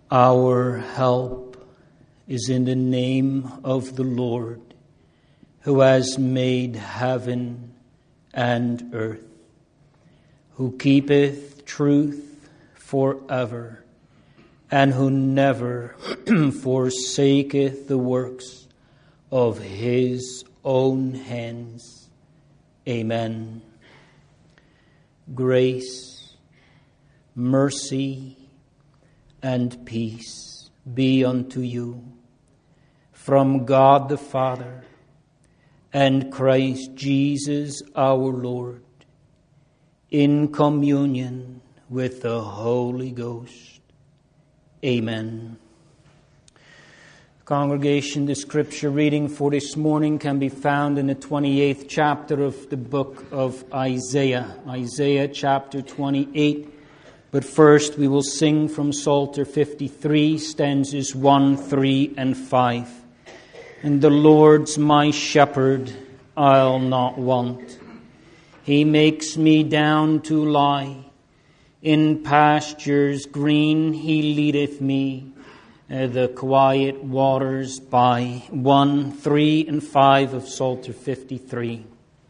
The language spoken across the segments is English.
Our help is in the name of the Lord, who has made heaven and earth, who keepeth truth forever, and who never forsaketh the works of his own hands. Amen. Grace, mercy, and peace be unto you from God the Father and Christ Jesus our Lord, in communion with the Holy Ghost. Amen. Congregation, the scripture reading for this morning can be found in the 28th chapter of the book of Isaiah. Isaiah chapter 28. But first we will sing from Psalter 53, stanzas 1, 3, and 5. And the Lord's my shepherd, I'll not want. He makes me down to lie in pastures green. He leadeth me the quiet waters by. 1, 3, and 5 of Psalter 53.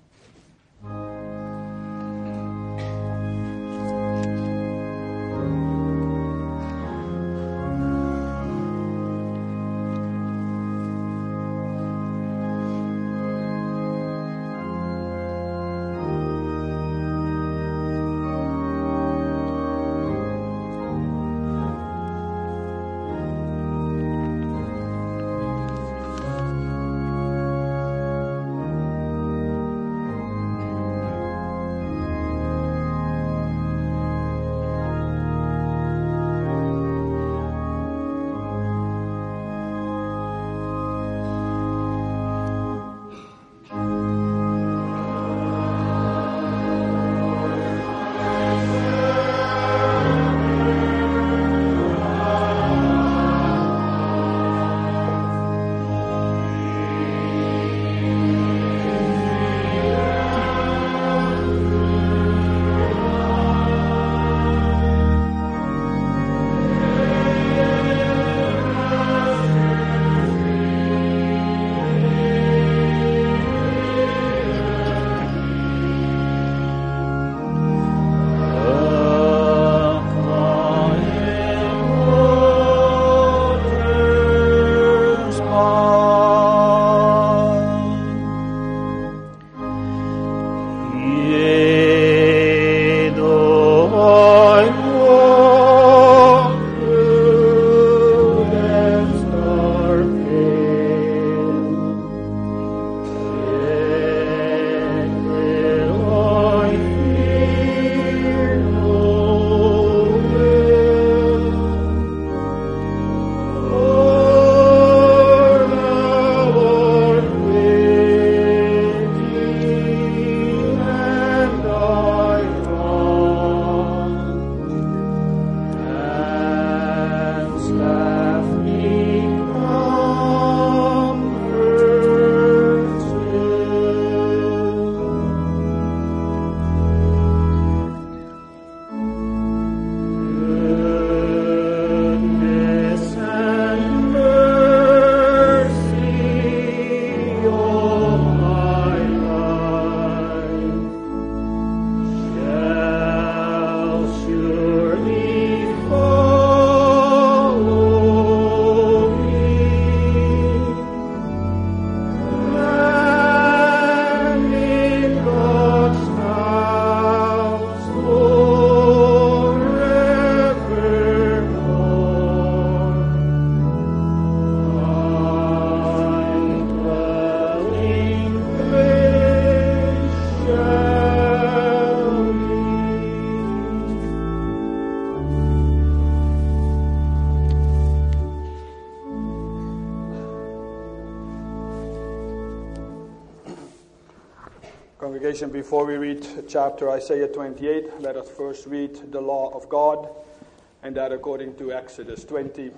Congregation, before we read chapter Isaiah 28, let us first read the law of God, and that according to Exodus 20.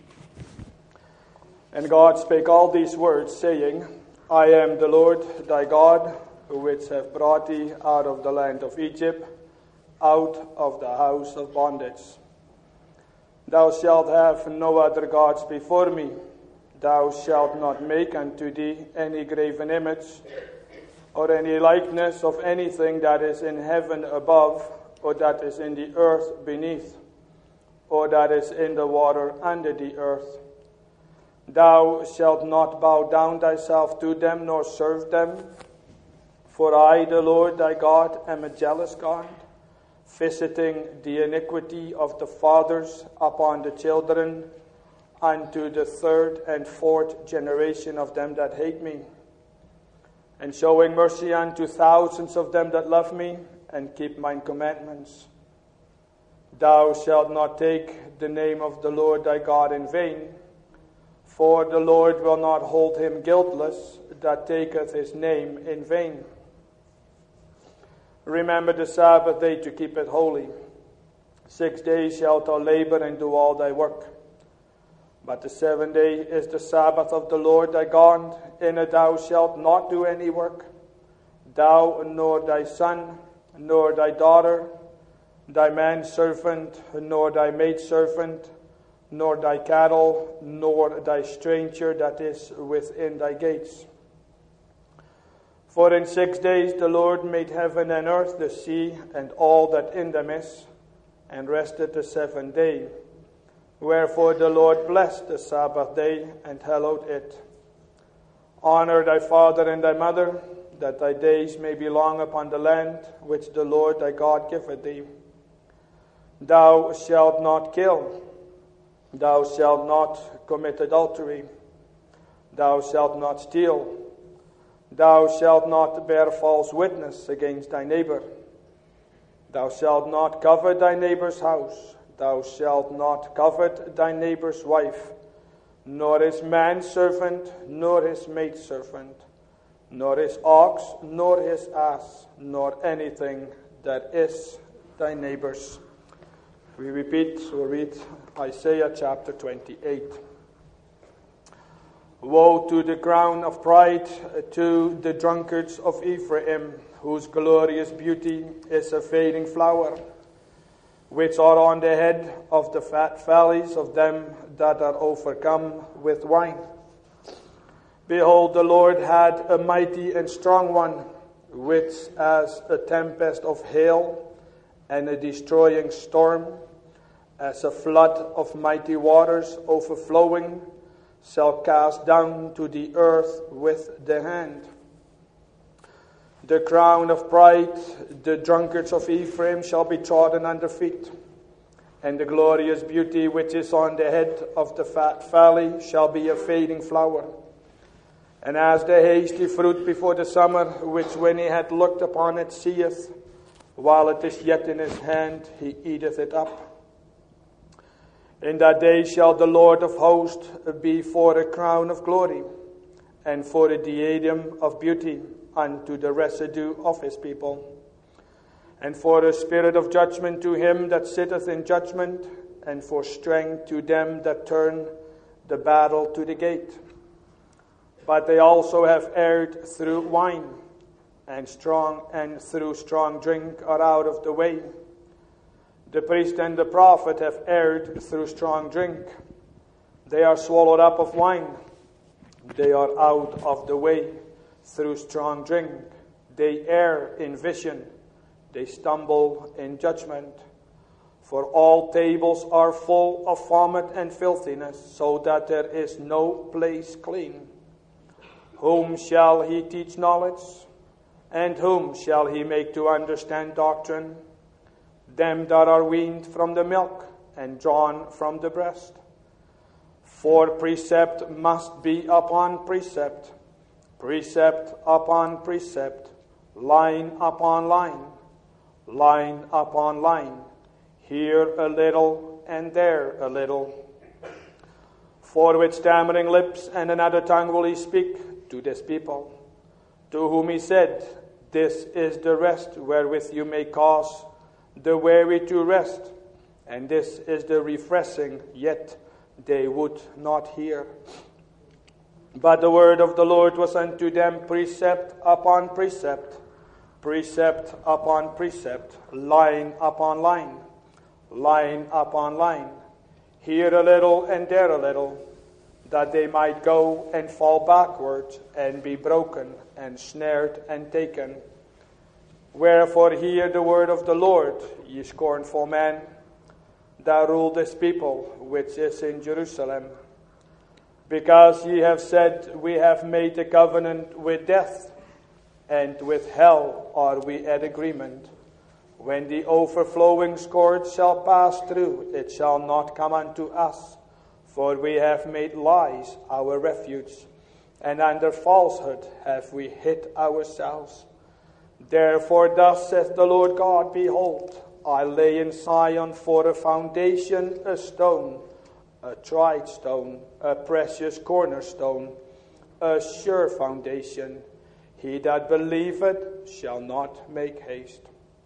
And God spake all these words, saying, I am the Lord thy God, which have brought thee out of the land of Egypt, out of the house of bondage. Thou shalt have no other gods before me. Thou shalt not make unto thee any graven image, or any likeness of anything that is in heaven above, or that is in the earth beneath, or that is in the water under the earth. Thou shalt not bow down thyself to them, nor serve them. For I, the Lord thy God, am a jealous God, visiting the iniquity of the fathers upon the children, unto the third and fourth generation of them that hate me, and showing mercy unto thousands of them that love me, and keep mine commandments. Thou shalt not take the name of the Lord thy God in vain, for the Lord will not hold him guiltless that taketh his name in vain. Remember the Sabbath day to keep it holy. 6 days shalt thou labor and do all thy work. But the 7th day is the Sabbath of the Lord thy God. In it thou shalt not do any work, thou nor thy son, nor thy daughter, thy manservant, nor thy maidservant, nor thy cattle, nor thy stranger that is within thy gates. For in 6 days the Lord made heaven and earth, the sea, and all that in them is, and rested the 7th day. Wherefore the Lord blessed the Sabbath day, and hallowed it. Honor thy father and thy mother, that thy days may be long upon the land which the Lord thy God giveth thee. Thou shalt not kill. Thou shalt not commit adultery. Thou shalt not steal. Thou shalt not bear false witness against thy neighbor. Thou shalt not covet thy neighbor's house. Thou shalt not covet thy neighbor's wife, nor his manservant, nor his maidservant, nor his ox, nor his ass, nor anything that is thy neighbor's. We repeat or read Isaiah chapter 28. Woe to the crown of pride, to the drunkards of Ephraim, whose glorious beauty is a fading flower, which are on the head of the fat valleys of them that are overcome with wine. Behold, the Lord had a mighty and strong one, which as a tempest of hail and a destroying storm, as a flood of mighty waters overflowing, shall cast down to the earth with the hand. The crown of pride, the drunkards of Ephraim, shall be trodden under feet, and the glorious beauty which is on the head of the fat valley shall be a fading flower. And as the hasty fruit before the summer, which when he had looked upon it seeth, while it is yet in his hand, he eateth it up. In that day shall the Lord of hosts be for a crown of glory, and for a diadem of beauty unto the residue of his people, and for a spirit of judgment to him that sitteth in judgment, and for strength to them that turn the battle to the gate. But they also have erred through wine, and through strong drink are out of the way. The priest and the prophet have erred through strong drink. They are swallowed up of wine. They are out of the way through strong drink. They err in vision. They stumble in judgment. For all tables are full of vomit and filthiness, so that there is no place clean. Whom shall he teach knowledge? And whom shall he make to understand doctrine? Them that are weaned from the milk and drawn from the breast. For precept must be upon precept, precept upon precept, line upon line, line upon line, here a little and there a little. For with stammering lips and another tongue will he speak to this people, to whom he said, This is the rest wherewith you may cause the weary to rest, and this is the refreshing, yet they would not hear. But the word of the Lord was unto them precept upon precept, precept upon precept, line upon line, line upon line, here a little and there a little, that they might go and fall backward and be broken and snared and taken. Wherefore hear the word of the Lord, ye scornful men, that rule this people which is in Jerusalem. Because ye have said, we have made a covenant with death, and with hell are we at agreement. When the overflowing scourge shall pass through, it shall not come unto us. For we have made lies our refuge, and under falsehood have we hid ourselves. Therefore thus saith the Lord God, behold, I lay in Zion for a foundation a stone, a tried stone, a precious cornerstone, a sure foundation. He that believeth shall not make haste.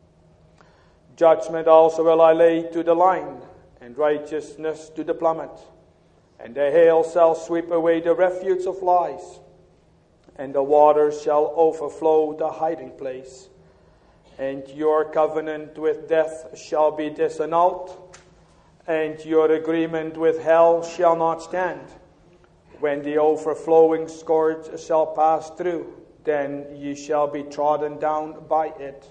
Judgment also will I lay to the line, and righteousness to the plummet. And the hail shall sweep away the refuge of lies, and the waters shall overflow the hiding place. And your covenant with death shall be disannulled, and your agreement with hell shall not stand. When the overflowing scourge shall pass through, then ye shall be trodden down by it.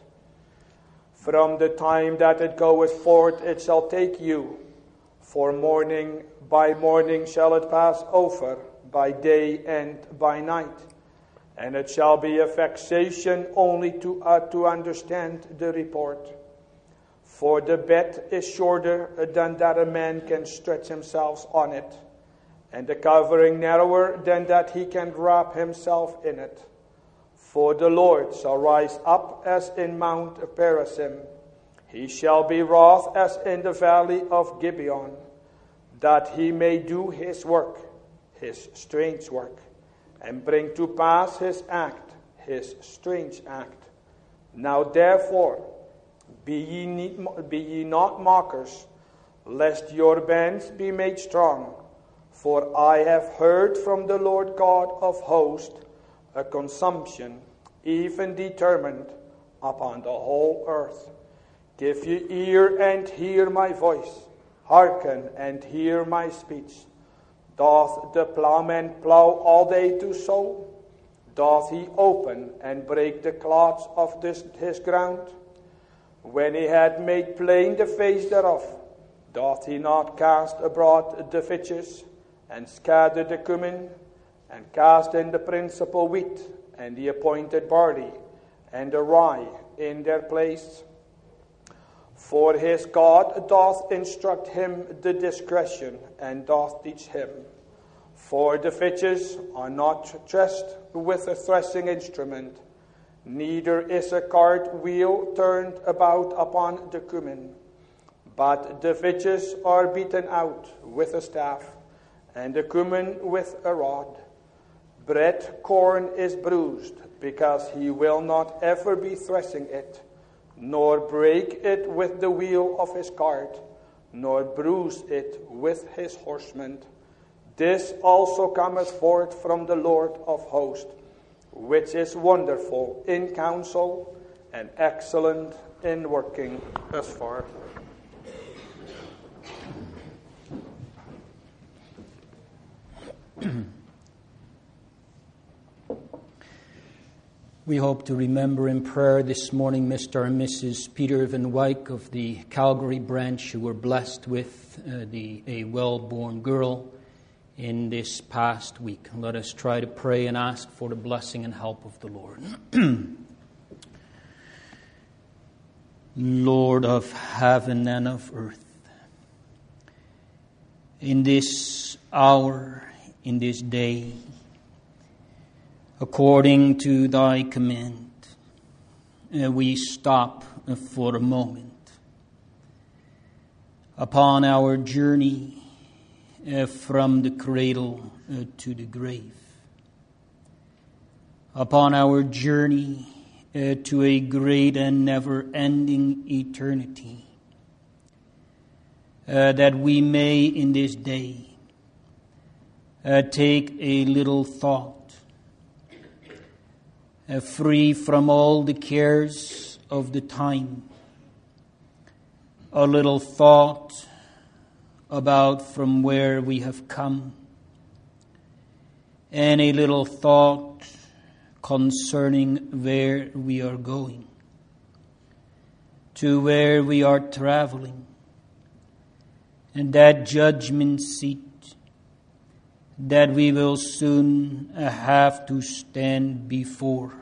From the time that it goeth forth, it shall take you. For morning by morning shall it pass over, by day and by night. And it shall be a vexation only to understand the report. For the bed is shorter than that a man can stretch himself on it, and the covering narrower than that he can wrap himself in it. For the Lord shall rise up as in Mount Perazim. He shall be wroth as in the valley of Gibeon, that he may do his work, his strange work, and bring to pass his act, his strange act. Now therefore, be ye not mockers, lest your bands be made strong. For I have heard from the Lord God of hosts a consumption, even determined, upon the whole earth. Give ye ear and hear my voice. Hearken and hear my speech. Doth the plowman plow all day to sow? Doth he open and break the clods of his ground? When he had made plain the face thereof, doth he not cast abroad the fitches, and scatter the cumin, and cast in the principal wheat, and the appointed barley, and the rye in their place? For his God doth instruct him the discretion, and doth teach him. For the fitches are not threshed with a threshing instrument, neither is a cart wheel turned about upon the cumin. But the fitches are beaten out with a staff, and the cumin with a rod. Bread corn is bruised, because he will not ever be threshing it, nor break it with the wheel of his cart, nor bruise it with his horsemen. This also cometh forth from the Lord of hosts, which is wonderful in counsel and excellent in working. Thus far. We hope to remember in prayer this morning Mr. and Mrs. Peter Van Wyk of the Calgary branch, who were blessed with a well-born girl in this past week. Let us try to pray and ask for the blessing and help of the Lord. Lord of heaven and of earth, in this hour, in this day, according to thy command, we stop for a moment upon our journey from the cradle to the grave, upon our journey to a great and never-ending eternity, that we may in this day take a little thought, free from all the cares of the time, a little thought about from where we have come. Any little thought concerning where we are going, to where we are traveling, and that judgment seat that we will soon have to stand before.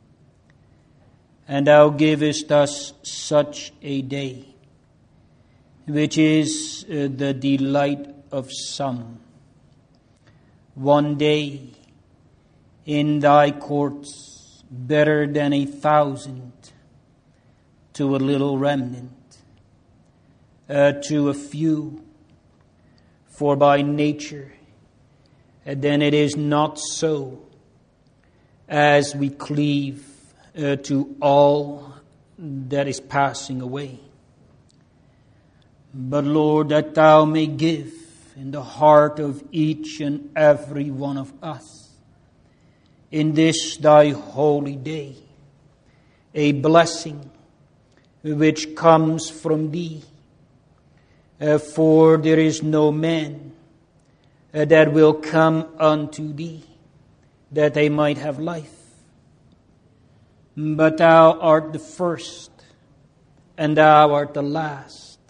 And thou givest us such a day, which is the delight of some. One day in thy courts, better than 1,000 to a little remnant, to a few. For by nature, then it is not so, as we cleave to all that is passing away. But Lord, that thou may give in the heart of each and every one of us, in this thy holy day, a blessing which comes from thee. For there is no man that will come unto thee, that they might have life. But thou art the first, and thou art the last,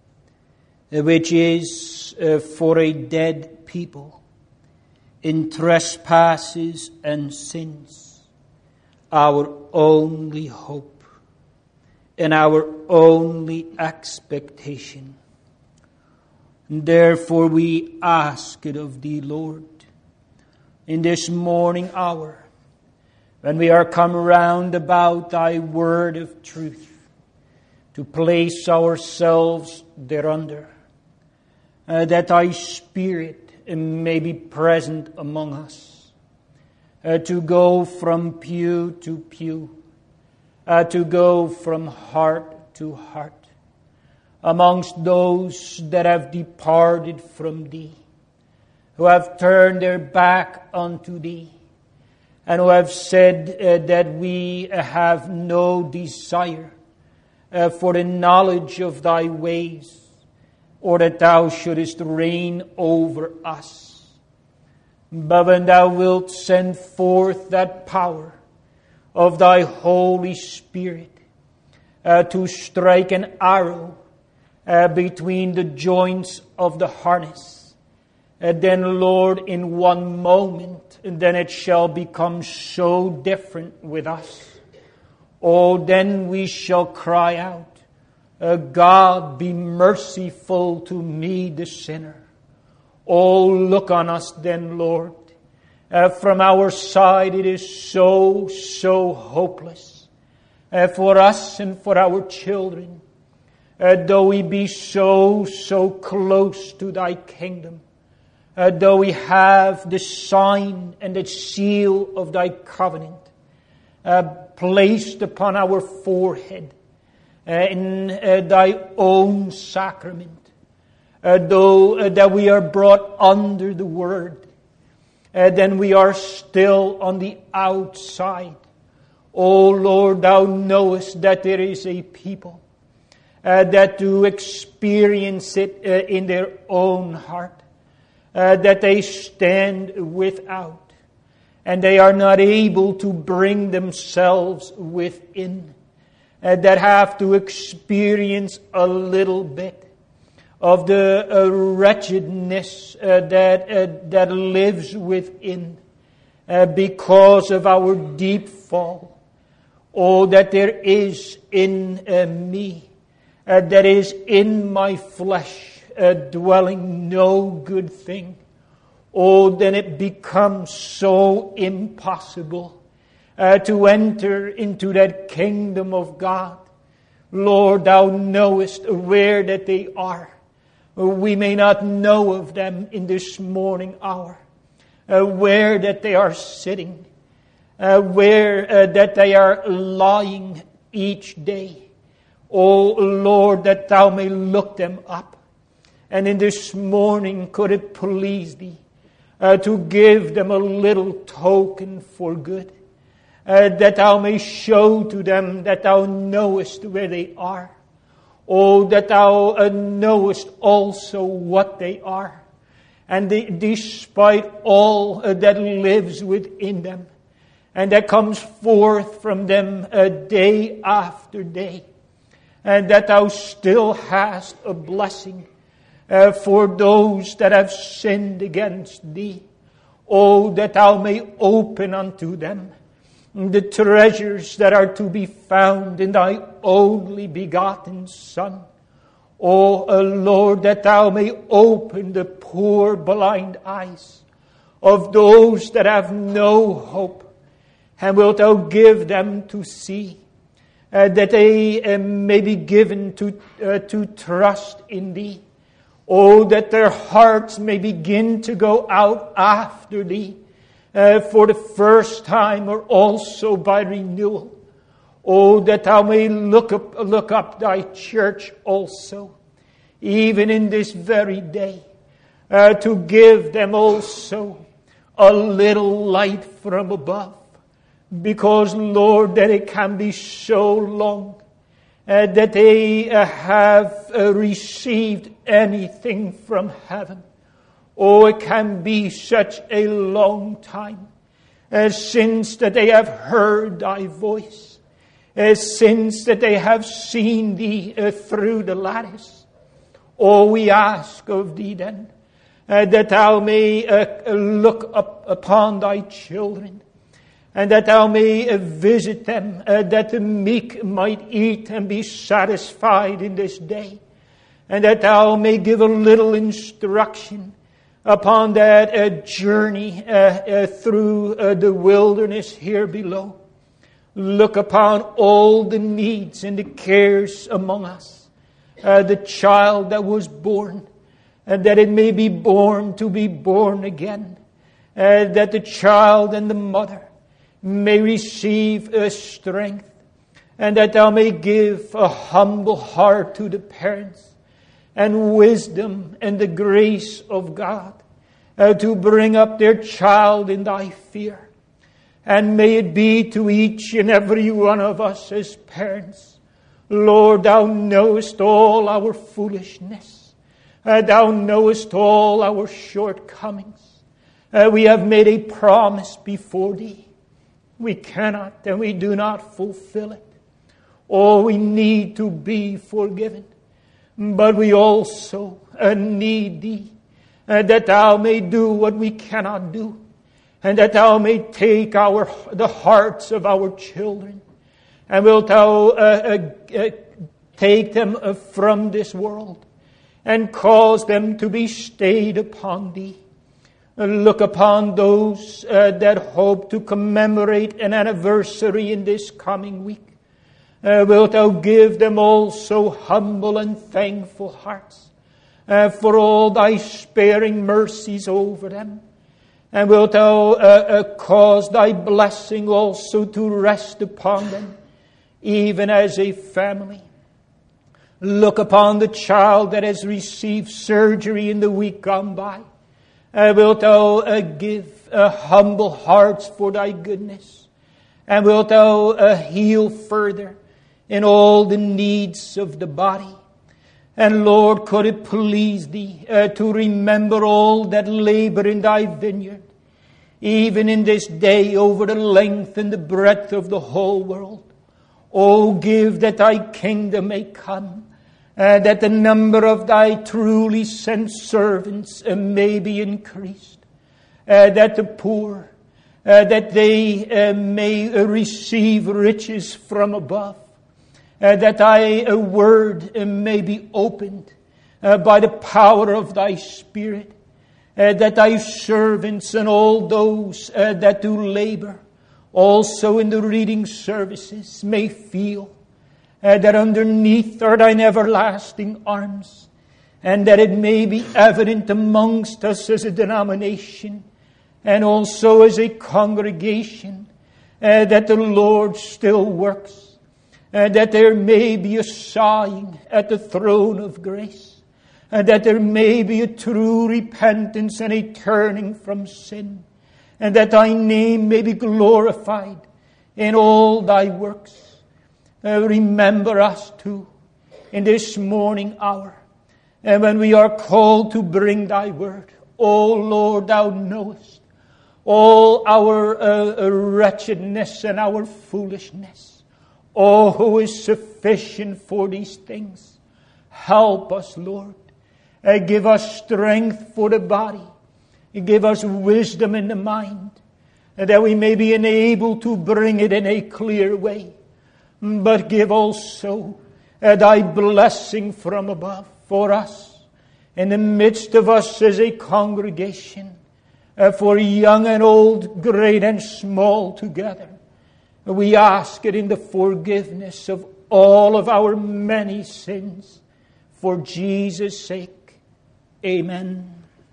which is for a dead people in trespasses and sins, our only hope and our only expectation. Therefore we ask it of thee, Lord, in this morning hour, when we are come round about thy word of truth, to place ourselves thereunder, that thy Spirit may be present among us, to go from pew to pew, to go from heart to heart, amongst those that have departed from thee, who have turned their back unto thee, and who have said that we have no desire for the knowledge of thy ways, or that thou shouldest reign over us. But when thou wilt send forth that power of thy Holy Spirit to strike an arrow between the joints of the harness, then, Lord, in one moment, then it shall become so different with us. Oh, then we shall cry out, God, be merciful to me, the sinner. Oh, look on us then, Lord. From our side it is so hopeless for us and for our children. Though we be so close to thy kingdom, though we have the sign and the seal of thy covenant placed upon our forehead in thy own sacrament, though that we are brought under the word, then we are still on the outside. O Lord, thou knowest that there is a people that do experience it in their own heart, that they stand without, and they are not able to bring themselves within, that have to experience a little bit of the wretchedness that lives within because of our deep fall. Oh, that there is in me, that is in my flesh, dwelling no good thing. Oh, then it becomes so impossible to enter into that kingdom of God. Lord, thou knowest where that they are. We may not know of them in this morning hour, where that they are sitting, where that they are lying each day. Oh Lord, that thou may look them up. And in this morning, could it please thee to give them a little token for good, that thou may show to them that thou knowest where they are. Oh, that thou knowest also what they are. And despite all that lives within them, and that comes forth from them day after day, and that thou still hast a blessing for those that have sinned against thee. Oh, that thou may open unto them the treasures that are to be found in thy only begotten Son. O Lord, that thou may open the poor blind eyes of those that have no hope, and wilt thou give them to see, that they may be given to trust in thee. Oh, that their hearts may begin to go out after thee for the first time, or also by renewal. Oh, that thou may look up thy church also, even in this very day, to give them also a little light from above. Because, Lord, that it can be so long that they have received anything from heaven. Oh, it can be such a long time since that they have heard thy voice, since that they have seen thee through the lattice. Oh, we ask of thee then that thou may look up upon thy children, and that thou may visit them, that the meek might eat and be satisfied in this day, and that thou may give a little instruction upon that journey through the wilderness here below. Look upon all the needs and the cares among us. The child that was born, and that it may be born to be born again. That the child and the mother may receive strength, and that thou may give a humble heart to the parents, and wisdom and the grace of God to bring up their child in thy fear. And may it be to each and every one of us as parents, Lord, thou knowest all our foolishness. Thou knowest all our shortcomings. We have made a promise before thee. We cannot and we do not fulfill it. Oh, we need to be forgiven. But we also need thee, that thou may do what we cannot do, and that thou may take the hearts of our children, and wilt thou take them from this world, and cause them to be stayed upon thee. Look upon those that hope to commemorate an anniversary in this coming week. Wilt thou give them also humble and thankful hearts for all thy sparing mercies over them. And wilt thou cause thy blessing also to rest upon them, even as a family. Look upon the child that has received surgery in the week gone by. Wilt thou give humble hearts for thy goodness. And wilt thou heal further in all the needs of the body. And Lord, could it please thee to remember all that labor in thy vineyard, even in this day over the length and the breadth of the whole world. Oh, give that thy kingdom may come, that the number of thy truly sent servants may be increased, that the poor, that they may receive riches from above, that thy word may be opened by the power of thy Spirit, that thy servants and all those that do labor also in the reading services may feel that underneath are thine everlasting arms, and that it may be evident amongst us as a denomination and also as a congregation that the Lord still works. That there may be a sighing at the throne of grace, and that there may be a true repentance and a turning from sin, and that thy name may be glorified in all thy works. Remember us too, in this morning hour. And when we are called to bring thy word, O Lord, thou knowest all our wretchedness and our foolishness. Oh, who is sufficient for these things? Help us, Lord. Give us strength for the body. Give us wisdom in the mind, that we may be enabled to bring it in a clear way. But give also thy blessing from above for us, in the midst of us as a congregation, for young and old, great and small together. We ask it in the forgiveness of all of our many sins. For Jesus' sake, amen.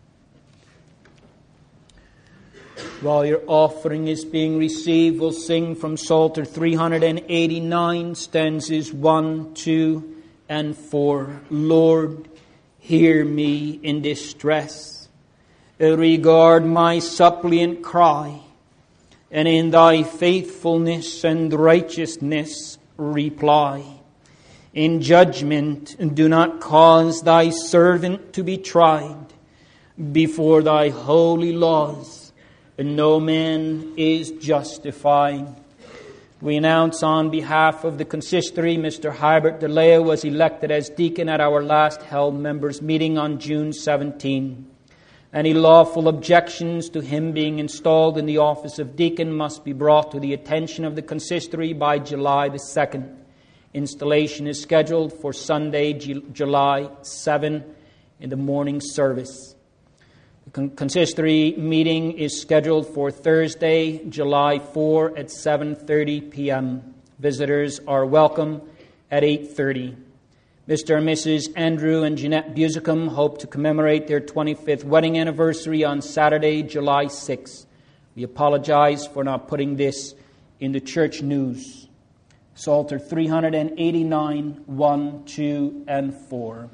While your offering is being received, we'll sing from Psalter 389, stanzas 1, 2, and 4. Lord, hear me in distress. Regard my suppliant cry, and in thy faithfulness and righteousness reply. In judgment do not cause thy servant to be tried. Before thy holy laws no man is justified. We announce on behalf of the consistory, Mr. Hybert DeLeo was elected as deacon at our last held members' meeting on June 17. Any lawful objections to him being installed in the office of deacon must be brought to the attention of the consistory by July the 2nd. Installation is scheduled for Sunday, July 7 in the morning service. The consistory meeting is scheduled for Thursday, July 4 at 7:30 p.m. Visitors are welcome at 8:30. Mr. and Mrs. Andrew and Jeanette Busicum hope to commemorate their 25th wedding anniversary on Saturday, July 6. We apologize for not putting this in the church news. Psalter 389, 1, 2, and 4.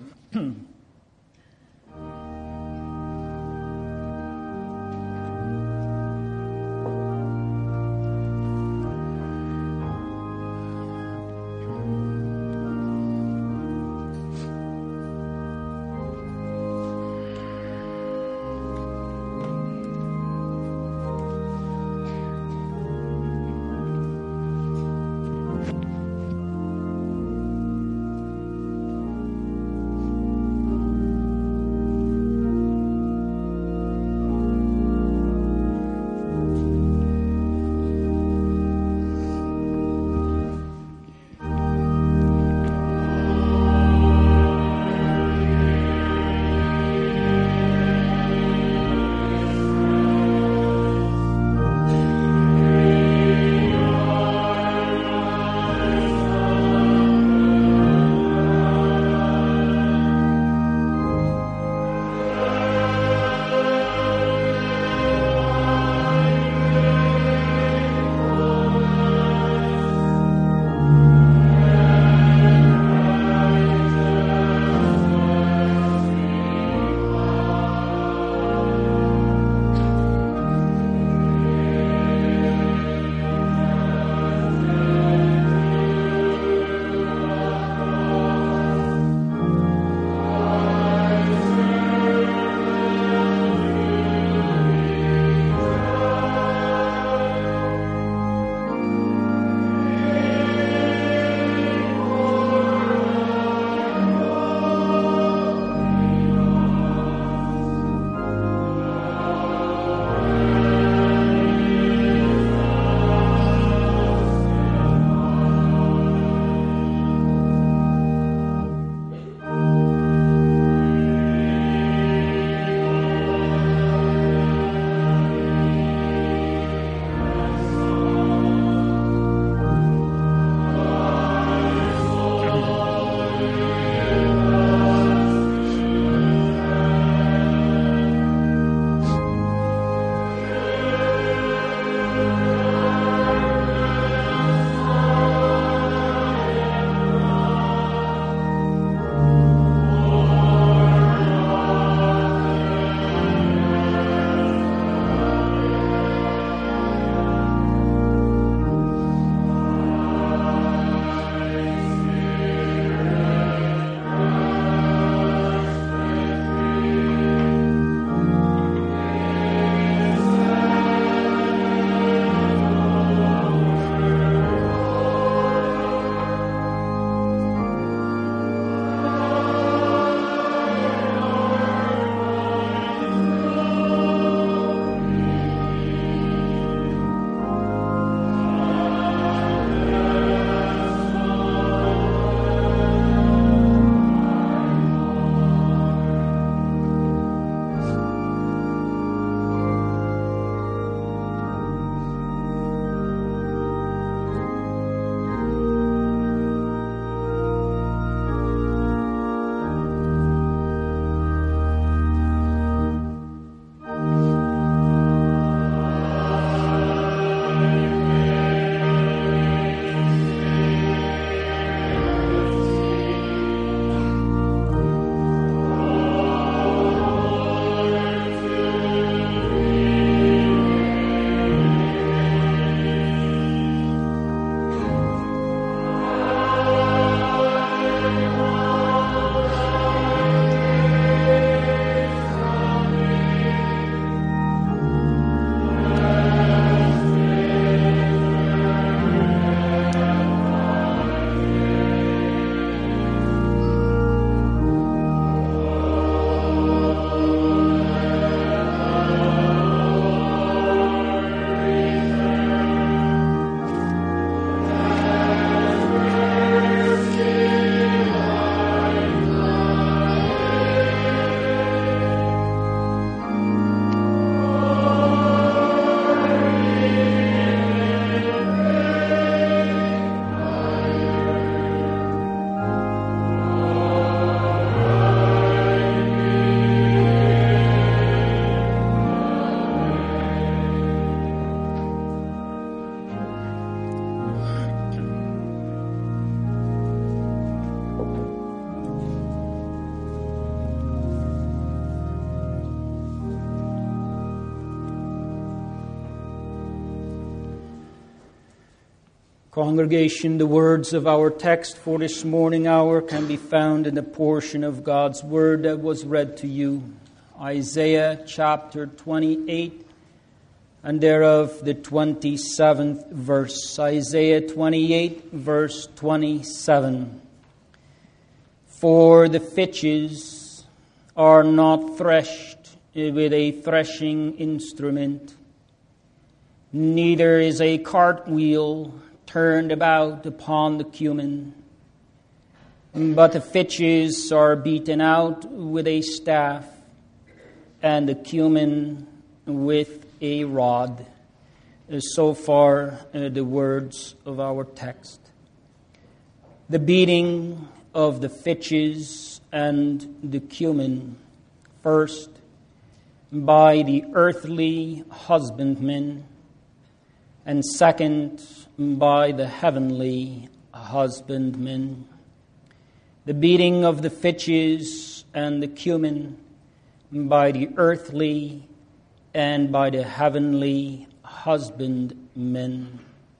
Congregation, the words of our text for this morning hour can be found in the portion of God's Word that was read to you. Isaiah chapter 28, and thereof the 27th verse. Isaiah 28, verse 27. For the fitches are not threshed with a threshing instrument, neither is a cartwheel turned about upon the cumin, but the fitches are beaten out with a staff, and the cumin with a rod. So far, the words of our text. The beating of the fitches and the cumin, first by the earthly husbandman, and second by the heavenly husbandman. The beating of the fitches and the cumin by the earthly and by the heavenly husbandman.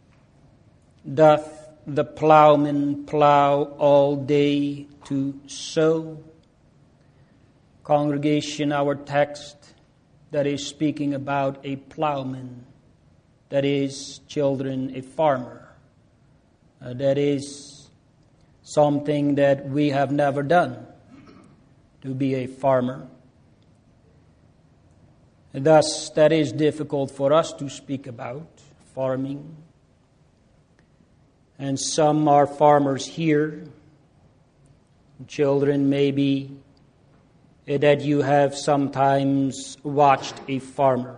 Doth the plowman plow all day to sow? Congregation, our text that is speaking about a plowman, that is, children, a farmer. That is something that we have never done, to be a farmer. Thus, that is difficult for us to speak about, farming. And some are farmers here. Children, maybe that you have sometimes watched a farmer.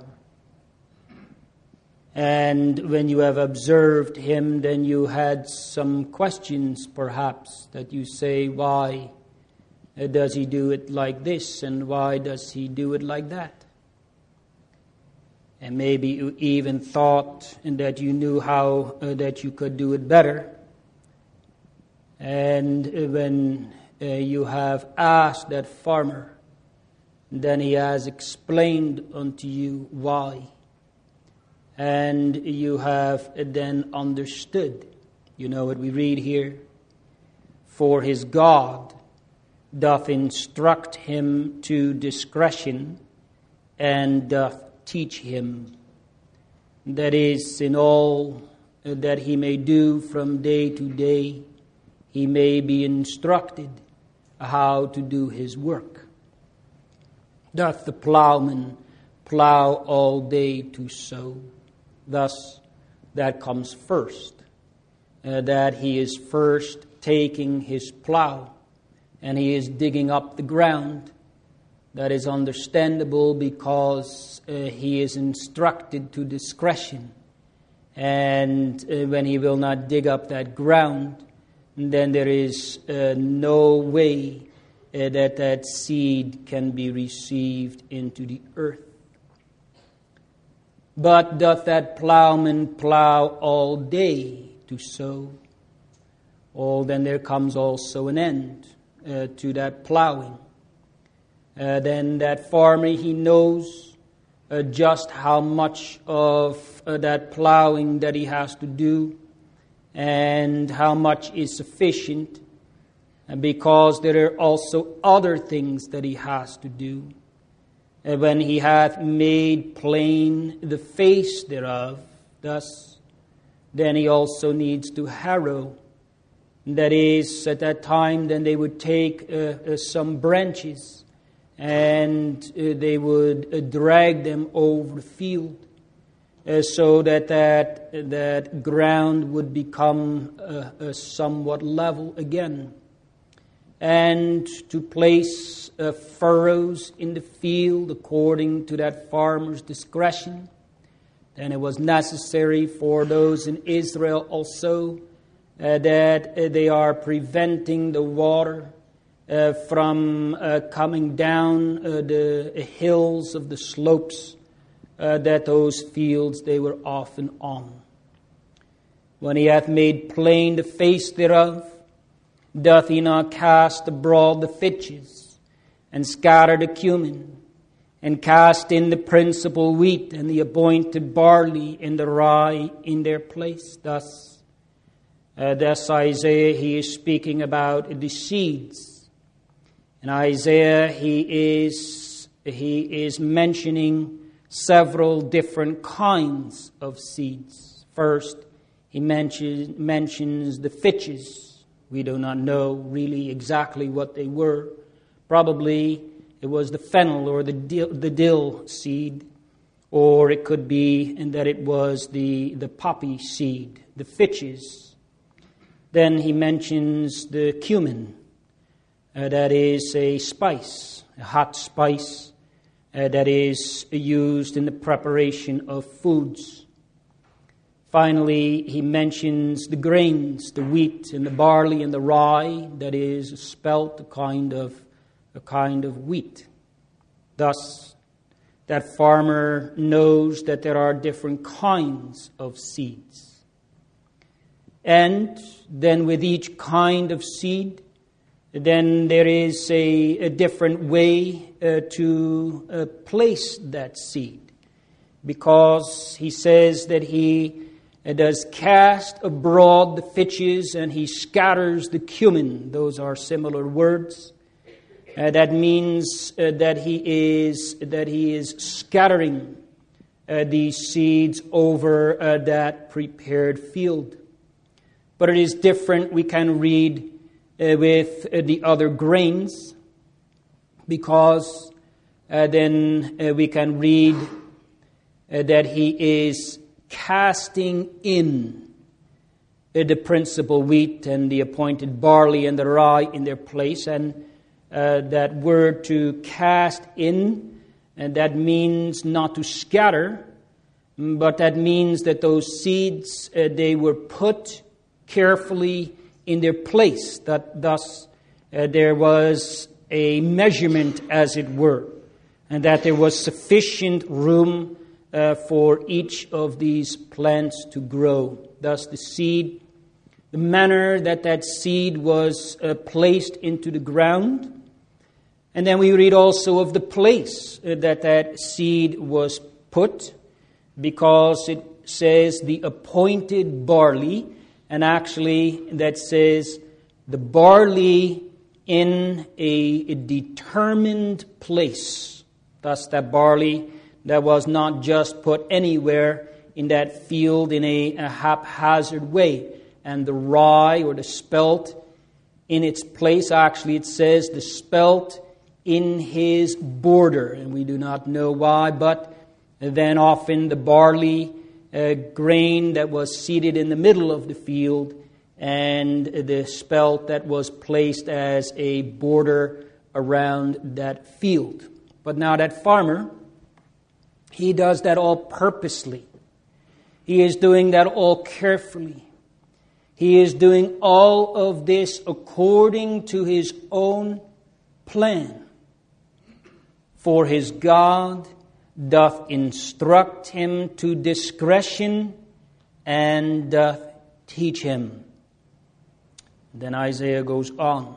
And when you have observed him, then you had some questions, perhaps, that you say, why does he do it like this, and why does he do it like that? And maybe you even thought that you knew how that you could do it better. And when you have asked that farmer, then he has explained unto you why. And you have then understood. You know what we read here? For his God doth instruct him to discretion, and doth teach him. That is, in all that he may do from day to day, he may be instructed how to do his work. Doth the plowman plow all day to sow? Thus, that comes first, that he is first taking his plow and he is digging up the ground. That is understandable because he is instructed to discretion. And when he will not dig up that ground, then there is no way that seed can be received into the earth. But doth that plowman plow all day to sow? Oh, then there comes also an end to that plowing. Then that farmer, he knows just how much of that plowing that he has to do and how much is sufficient, because there are also other things that he has to do. When he hath made plain the face thereof, thus, then he also needs to harrow. That is, at that time, then they would take some branches and they would drag them over the field so that ground would become somewhat level again. And to place furrows in the field according to that farmer's discretion. Then it was necessary for those in Israel also that they are preventing the water from coming down the hills of the slopes that those fields they were often on. When he hath made plain the face thereof, doth he not cast abroad the fitches, and scatter the cumin, and cast in the principal wheat, and the appointed barley, and the rye in their place? Thus Thus Isaiah, he is speaking about the seeds. In Isaiah, he is mentioning several different kinds of seeds. First, he mentions the fitches. We do not know really exactly what they were. Probably it was the fennel or the dill seed, or it could be that it was the poppy seed, the fitches. Then he mentions the cumin. That is a spice, a hot spice that is used in the preparation of foods. Finally, he mentions the grains, the wheat and the barley and the rye, that is a spelt, a kind of wheat. Thus, that farmer knows that there are different kinds of seeds. And then with each kind of seed, then there is a different way to place that seed. Because he says that he does cast abroad the fitches and he scatters the cumin. Those are similar words. That means that he is scattering these seeds over that prepared field. But it is different. We can read with the other grains, because then we can read that he is casting in the principal wheat and the appointed barley and the rye in their place. And that word to cast in, and that means not to scatter, but that means that those seeds, they were put carefully in their place. That thus there was a measurement, as it were, and that there was sufficient room for each of these plants to grow. Thus the seed, the manner that seed was placed into the ground. And then we read also of the place that seed was put, because it says the appointed barley, and actually that says the barley in a determined place. Thus that barley that was not just put anywhere in that field in a haphazard way. And the rye or the spelt in its place, actually it says the spelt in his border. And we do not know why, but then often the barley grain that was seeded in the middle of the field, and the spelt that was placed as a border around that field. But now that farmer, he does that all purposely. He is doing that all carefully. He is doing all of this according to his own plan. For his God doth instruct him to discretion and doth teach him. Then Isaiah goes on.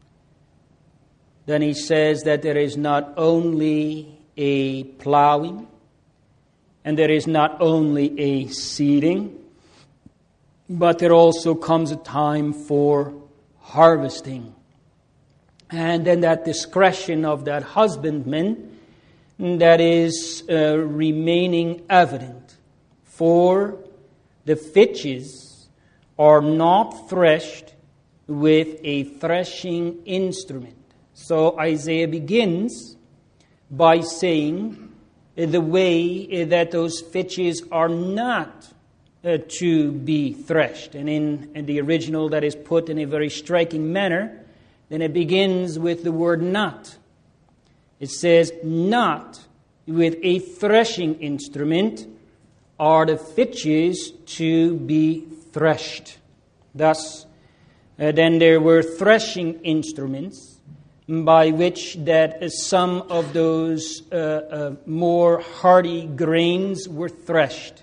Then he says that there is not only a plowing, and there is not only a seeding, but there also comes a time for harvesting. And then that discretion of that husbandman, that is remaining evident. For the fitches are not threshed with a threshing instrument. So Isaiah begins by saying the way that those fitches are not to be threshed. And in the original, that is put in a very striking manner. Then it begins with the word not. It says, not with a threshing instrument are the fitches to be threshed. Thus, then there were threshing instruments by which that some of those more hardy grains were threshed.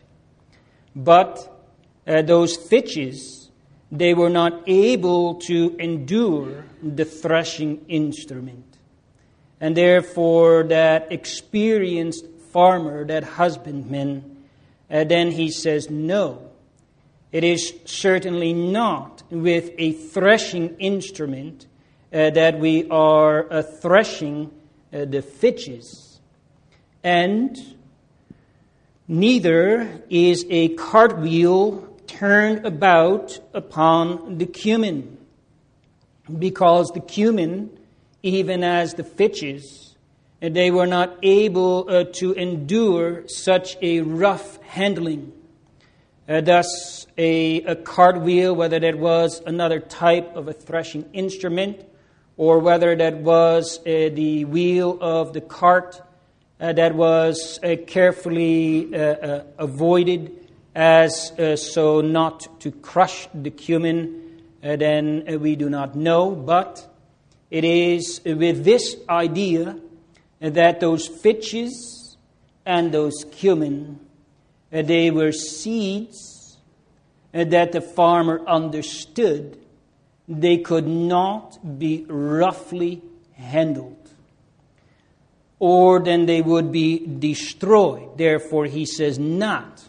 But those fitches, they were not able to endure the threshing instrument. And therefore that experienced farmer, that husbandman, then he says, no, It is certainly not with a threshing instrument that we are threshing the fitches. And neither is a cartwheel turned about upon the cumin, because the cumin, even as the fitches, they were not able to endure such a rough handling. Thus, a cartwheel, whether that was another type of a threshing instrument, or whether that was the wheel of the cart that was carefully avoided as so not to crush the cumin, then we do not know. But it is with this idea that those fitches and those cumin, they were seeds that the farmer understood they could not be roughly handled, or then they would be destroyed. Therefore, he says, not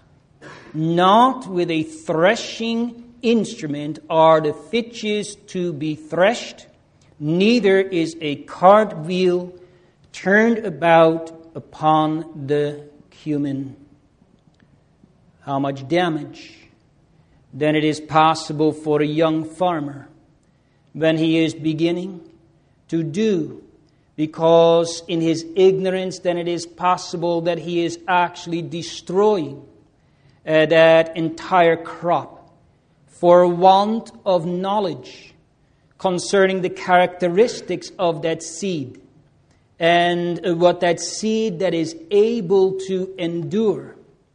with a threshing instrument are the fitches to be threshed, neither is a cartwheel turned about upon the cumin. How much damage then it is possible for a young farmer when he is beginning to do, because in his ignorance then it is possible that he is actually destroying that entire crop for want of knowledge concerning the characteristics of that seed and what that seed that is able to endure.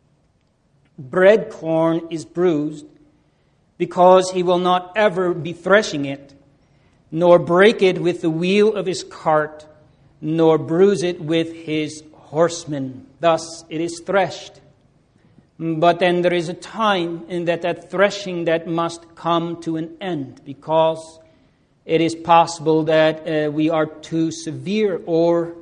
Bread corn is bruised because he will not ever be threshing it, nor break it with the wheel of his cart, nor bruise it with his horsemen. Thus it is threshed. But then there is a time in that threshing that must come to an end, because it is possible that we are too severe, or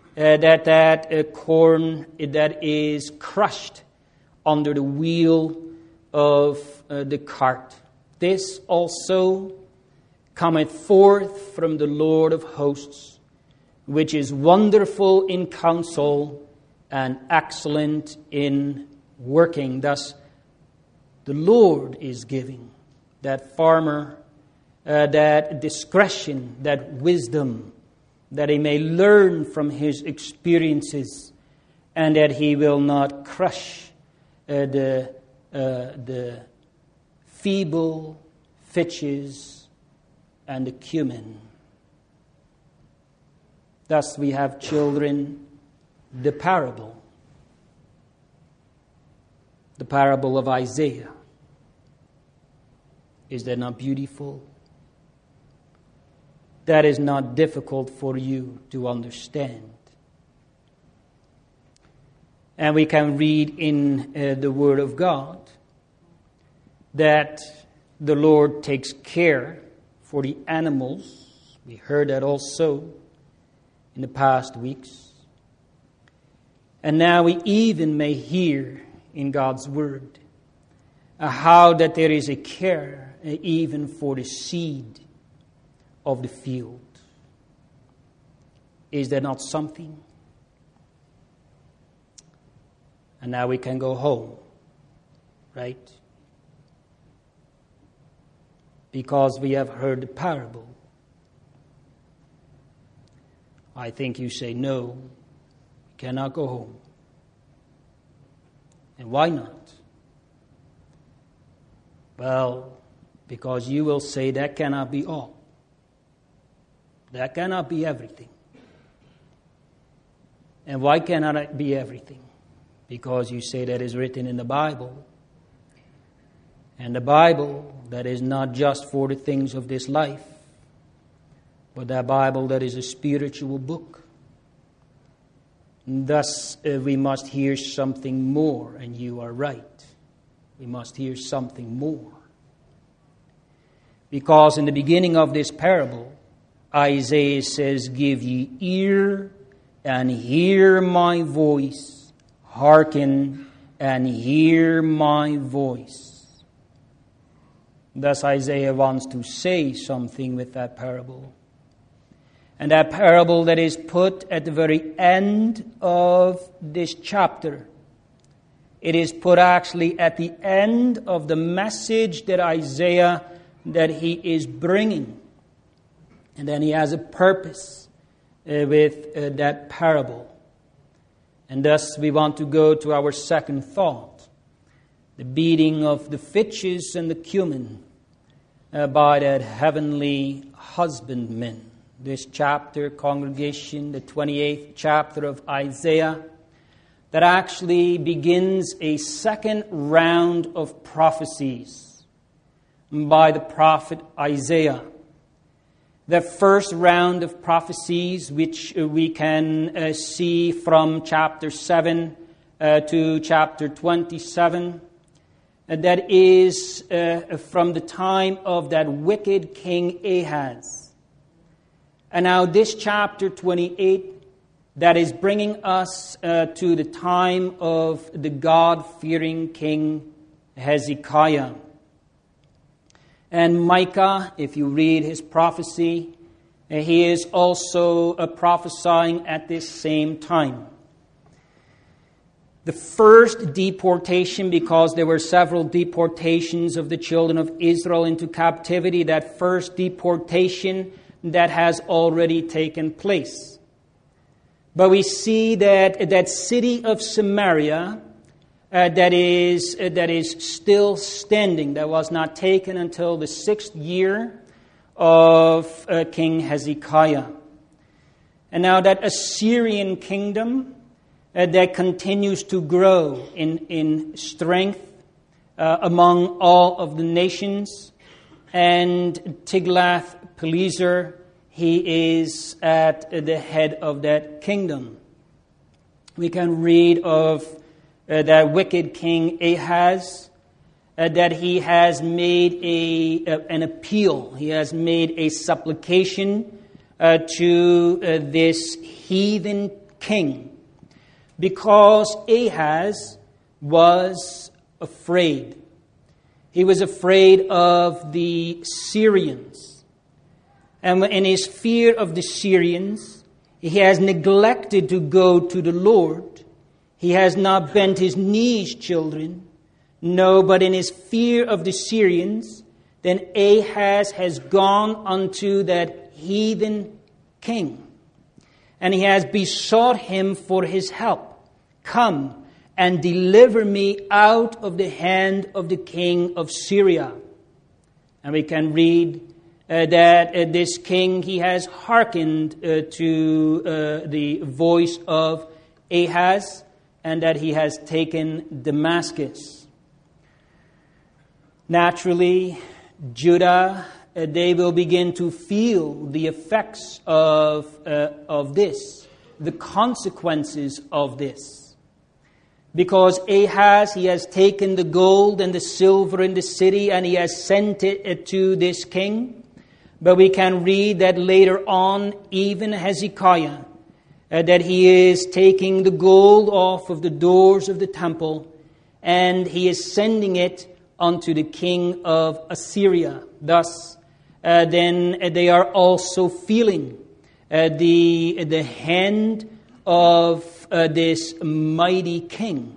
that corn that is crushed under the wheel of the cart. This also cometh forth from the Lord of hosts, which is wonderful in counsel and excellent in working. Thus, the Lord is giving that farmer that discretion, that wisdom, that he may learn from his experiences, and that he will not crush the feeble fitches and the cumin. Thus we have, children, the parable of Isaiah. Is that not beautiful? That is not difficult for you to understand. And we can read in the Word of God that the Lord takes care for the animals. We heard that also in the past weeks. And now we even may hear in God's Word how that there is a care even for the seed of the field. Is there not something? And now we can go home, right? Because we have heard the parable. I think you say, no, we cannot go home. And why not? Well, because you will say that cannot be all. That cannot be everything. And why cannot it be everything? Because you say that is written in the Bible. And the Bible, that is not just for the things of this life, but that Bible that is a spiritual book. And thus, we must hear something more, and you are right. We must hear something more. Because in the beginning of this parable, Isaiah says, give ye ear and hear my voice. Hearken and hear my voice. Thus Isaiah wants to say something with that parable. And that parable that is put at the very end of this chapter, it is put actually at the end of the message that Isaiah, that he is bringing. And then he has a purpose with that parable. And thus we want to go to our second thought, the beating of the fitches and the cumin by that heavenly husbandman. This chapter, congregation, the 28th chapter of Isaiah, that actually begins a second round of prophecies by the prophet Isaiah. The first round of prophecies, which we can see from chapter 7 to chapter 27, that is from the time of that wicked king Ahaz. And now this chapter 28, that is bringing us to the time of the God-fearing king Hezekiah. And Micah, if you read his prophecy, he is also prophesying at this same time. The first deportation, because there were several deportations of the children of Israel into captivity, that first deportation that has already taken place. But we see that city of Samaria that is still standing, that was not taken until the 6th year of King Hezekiah. And now that Assyrian kingdom that continues to grow in strength among all of the nations, and Tiglath-Pileser, he is at the head of that kingdom. We can read of that wicked king Ahaz, that he has made an appeal. He has made a supplication to this heathen king, because Ahaz was afraid. He was afraid of the Syrians. And in his fear of the Syrians, he has neglected to go to the Lord. He has not bent his knees, children. No, but in his fear of the Syrians, then Ahaz has gone unto that heathen king. And he has besought him for his help. Come and deliver me out of the hand of the king of Syria. And we can read that this king, he has hearkened to the voice of Ahaz, and that he has taken Damascus. Naturally, Judah, they will begin to feel the effects of this, the consequences of this. Because Ahaz, he has taken the gold and the silver in the city, and he has sent it to this king. But we can read that later on, even Hezekiah, that he is taking the gold off of the doors of the temple, and he is sending it unto the king of Assyria. Thus, then they are also feeling the hand of this mighty king.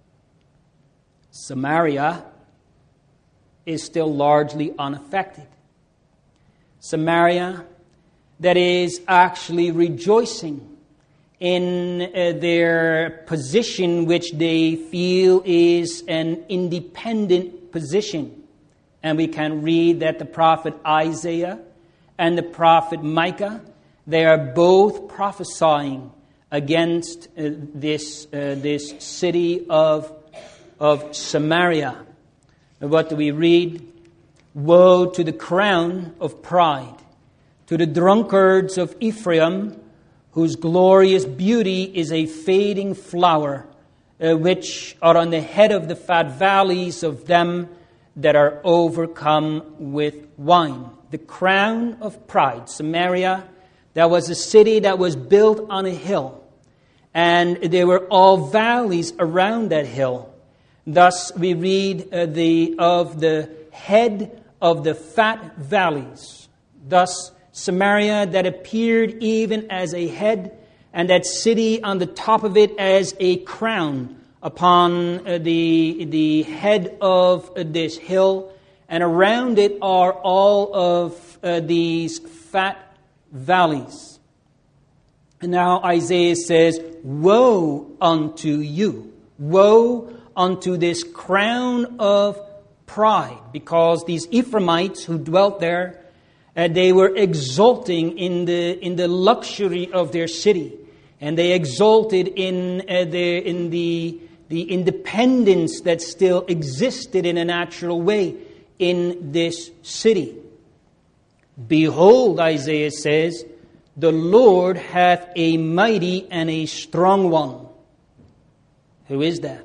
Samaria is still largely unaffected. Samaria, that is actually rejoicing in their position, which they feel is an independent position. And we can read that the prophet Isaiah and the prophet Micah, they are both prophesying against this city of Samaria. And what do we read? Woe to the crown of pride, to the drunkards of Ephraim, whose glorious beauty is a fading flower, which are on the head of the fat valleys of them that are overcome with wine. The crown of pride. Samaria, that was a city that was built on a hill, and there were all valleys around that hill. Thus we read of the head of the fat valleys. Thus, Samaria that appeared even as a head, and that city on the top of it as a crown upon the head of this hill, and around it are all of these fat valleys. And now Isaiah says, woe unto you, woe unto this crown of pride, because these Ephraimites who dwelt there, they were exulting in the luxury of their city, and they exulted in the independence that still existed in a natural way in this city. Behold, Isaiah says, the Lord hath a mighty and a strong one. Who is that?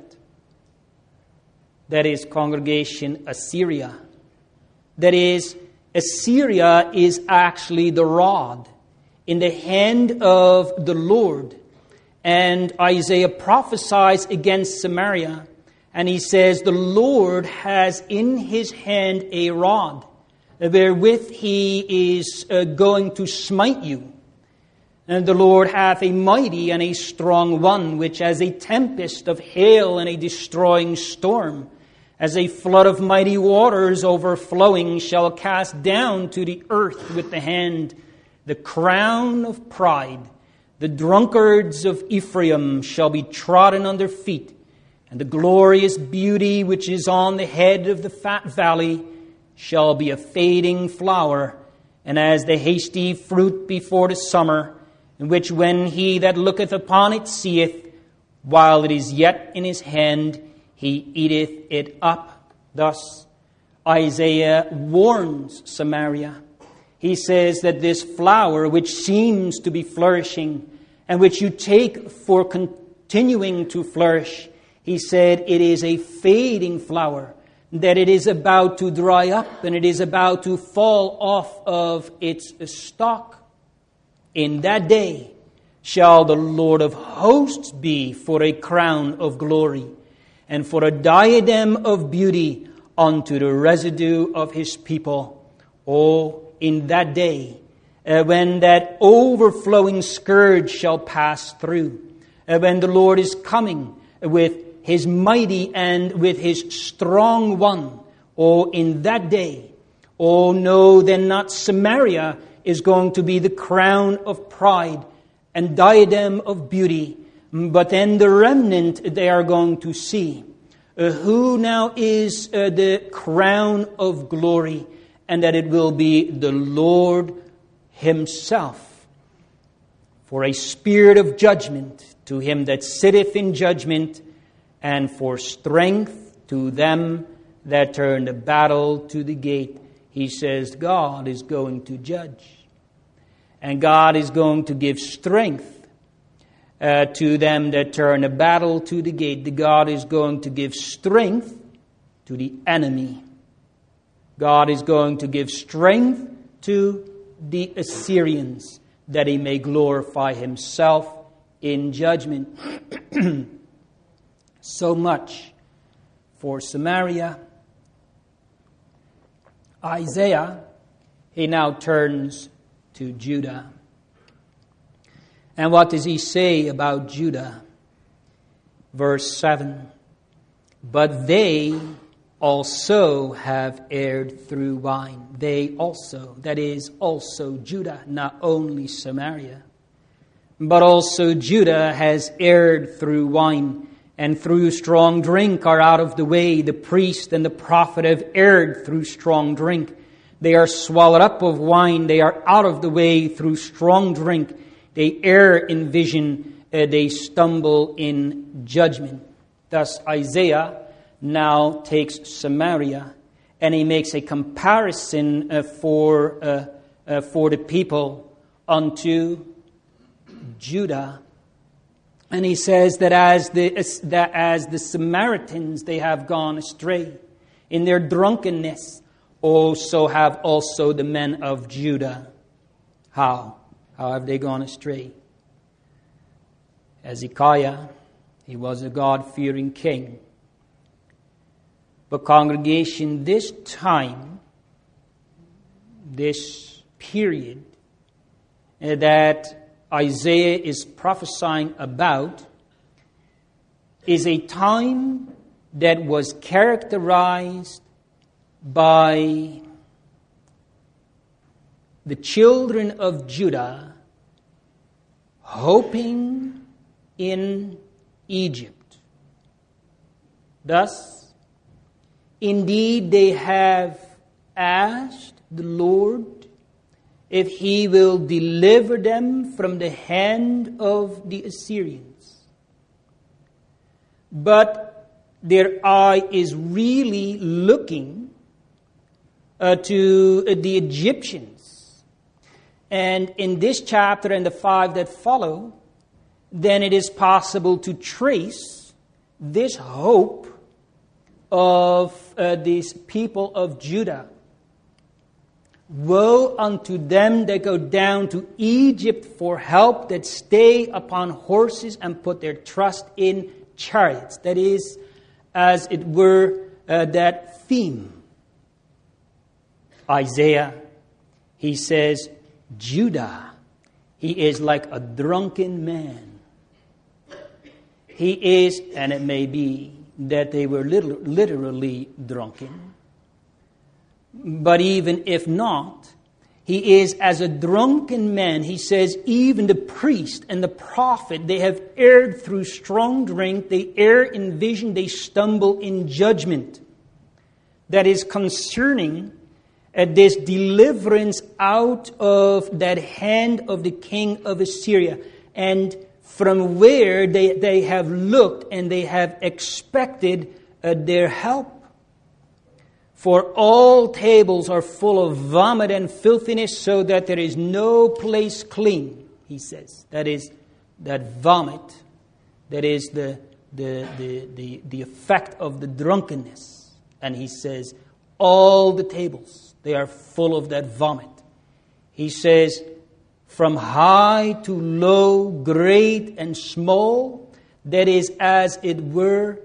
That is, congregation, Assyria. That is, Assyria is actually the rod in the hand of the Lord. And Isaiah prophesies against Samaria, and he says, the Lord has in his hand a rod, wherewith he is going to smite you. And the Lord hath a mighty and a strong one, which as a tempest of hail and a destroying storm, as a flood of mighty waters overflowing, shall cast down to the earth with the hand the crown of pride. The drunkards of Ephraim shall be trodden under feet, and the glorious beauty which is on the head of the fat valley shall be a fading flower, and as the hasty fruit before the summer, in which when he that looketh upon it seeth, while it is yet in his hand, he eateth it up. Thus Isaiah warns Samaria. He says that this flower, which seems to be flourishing, and which you take for continuing to flourish, he said it is a fading flower, that it is about to dry up, and it is about to fall off of its stalk. In that day shall the Lord of hosts be for a crown of glory, and for a diadem of beauty unto the residue of his people. Oh, in that day, when that overflowing scourge shall pass through, when the Lord is coming with his mighty and with his strong one, oh, in that day, oh, no, then not Samaria is going to be the crown of pride and diadem of beauty, but then the remnant they are going to see. Who now is the crown of glory, and that it will be the Lord himself. For a spirit of judgment to him that sitteth in judgment, and for strength to them that turn the battle to the gate. He says God is going to judge. And God is going to give strength to them that turn the battle to the gate. God is going to give strength to the enemy. God is going to give strength to the Assyrians, that he may glorify himself in judgment. So much for Samaria. Isaiah, he now turns to Judah. And what does he say about Judah? Verse 7. But they also have erred through wine. They also, that is also Judah, not only Samaria. But also Judah has erred through wine, and through strong drink are out of the way. The priest and the prophet have erred through strong drink. They are swallowed up of wine. They are out of the way through strong drink. They err in vision. They stumble in judgment. Thus Isaiah now takes Samaria, and he makes a comparison for the people unto Judah. And he says that as the Samaritans, they have gone astray in their drunkenness, so have also the men of Judah. How? How have they gone astray? Hezekiah, he was a God-fearing king. But congregation, this time, this period that Isaiah is prophesying about is a time that was characterized by the children of Judah hoping in Egypt. Thus, indeed, they have asked the Lord if He will deliver them from the hand of the Assyrians. But their eye is really looking to the Egyptians. And in this chapter and the 5 that follow, then it is possible to trace this hope of these people of Judah. Woe unto them that go down to Egypt for help, that stay upon horses and put their trust in chariots. That is, as it were, that theme. Isaiah, he says, Judah, he is like a drunken man. He is, and it may be that they were literally drunken. But even if not, he is as a drunken man. He says, even the priest and the prophet, they have erred through strong drink. They err in vision. They stumble in judgment. That is concerning this deliverance out of that hand of the king of Assyria. And from where they have looked and they have expected their help. For all tables are full of vomit and filthiness, so that there is no place clean, he says. That is, that vomit, that is the effect of the drunkenness. And he says, all the tables, they are full of that vomit. He says, from high to low, great and small, that is, as it were,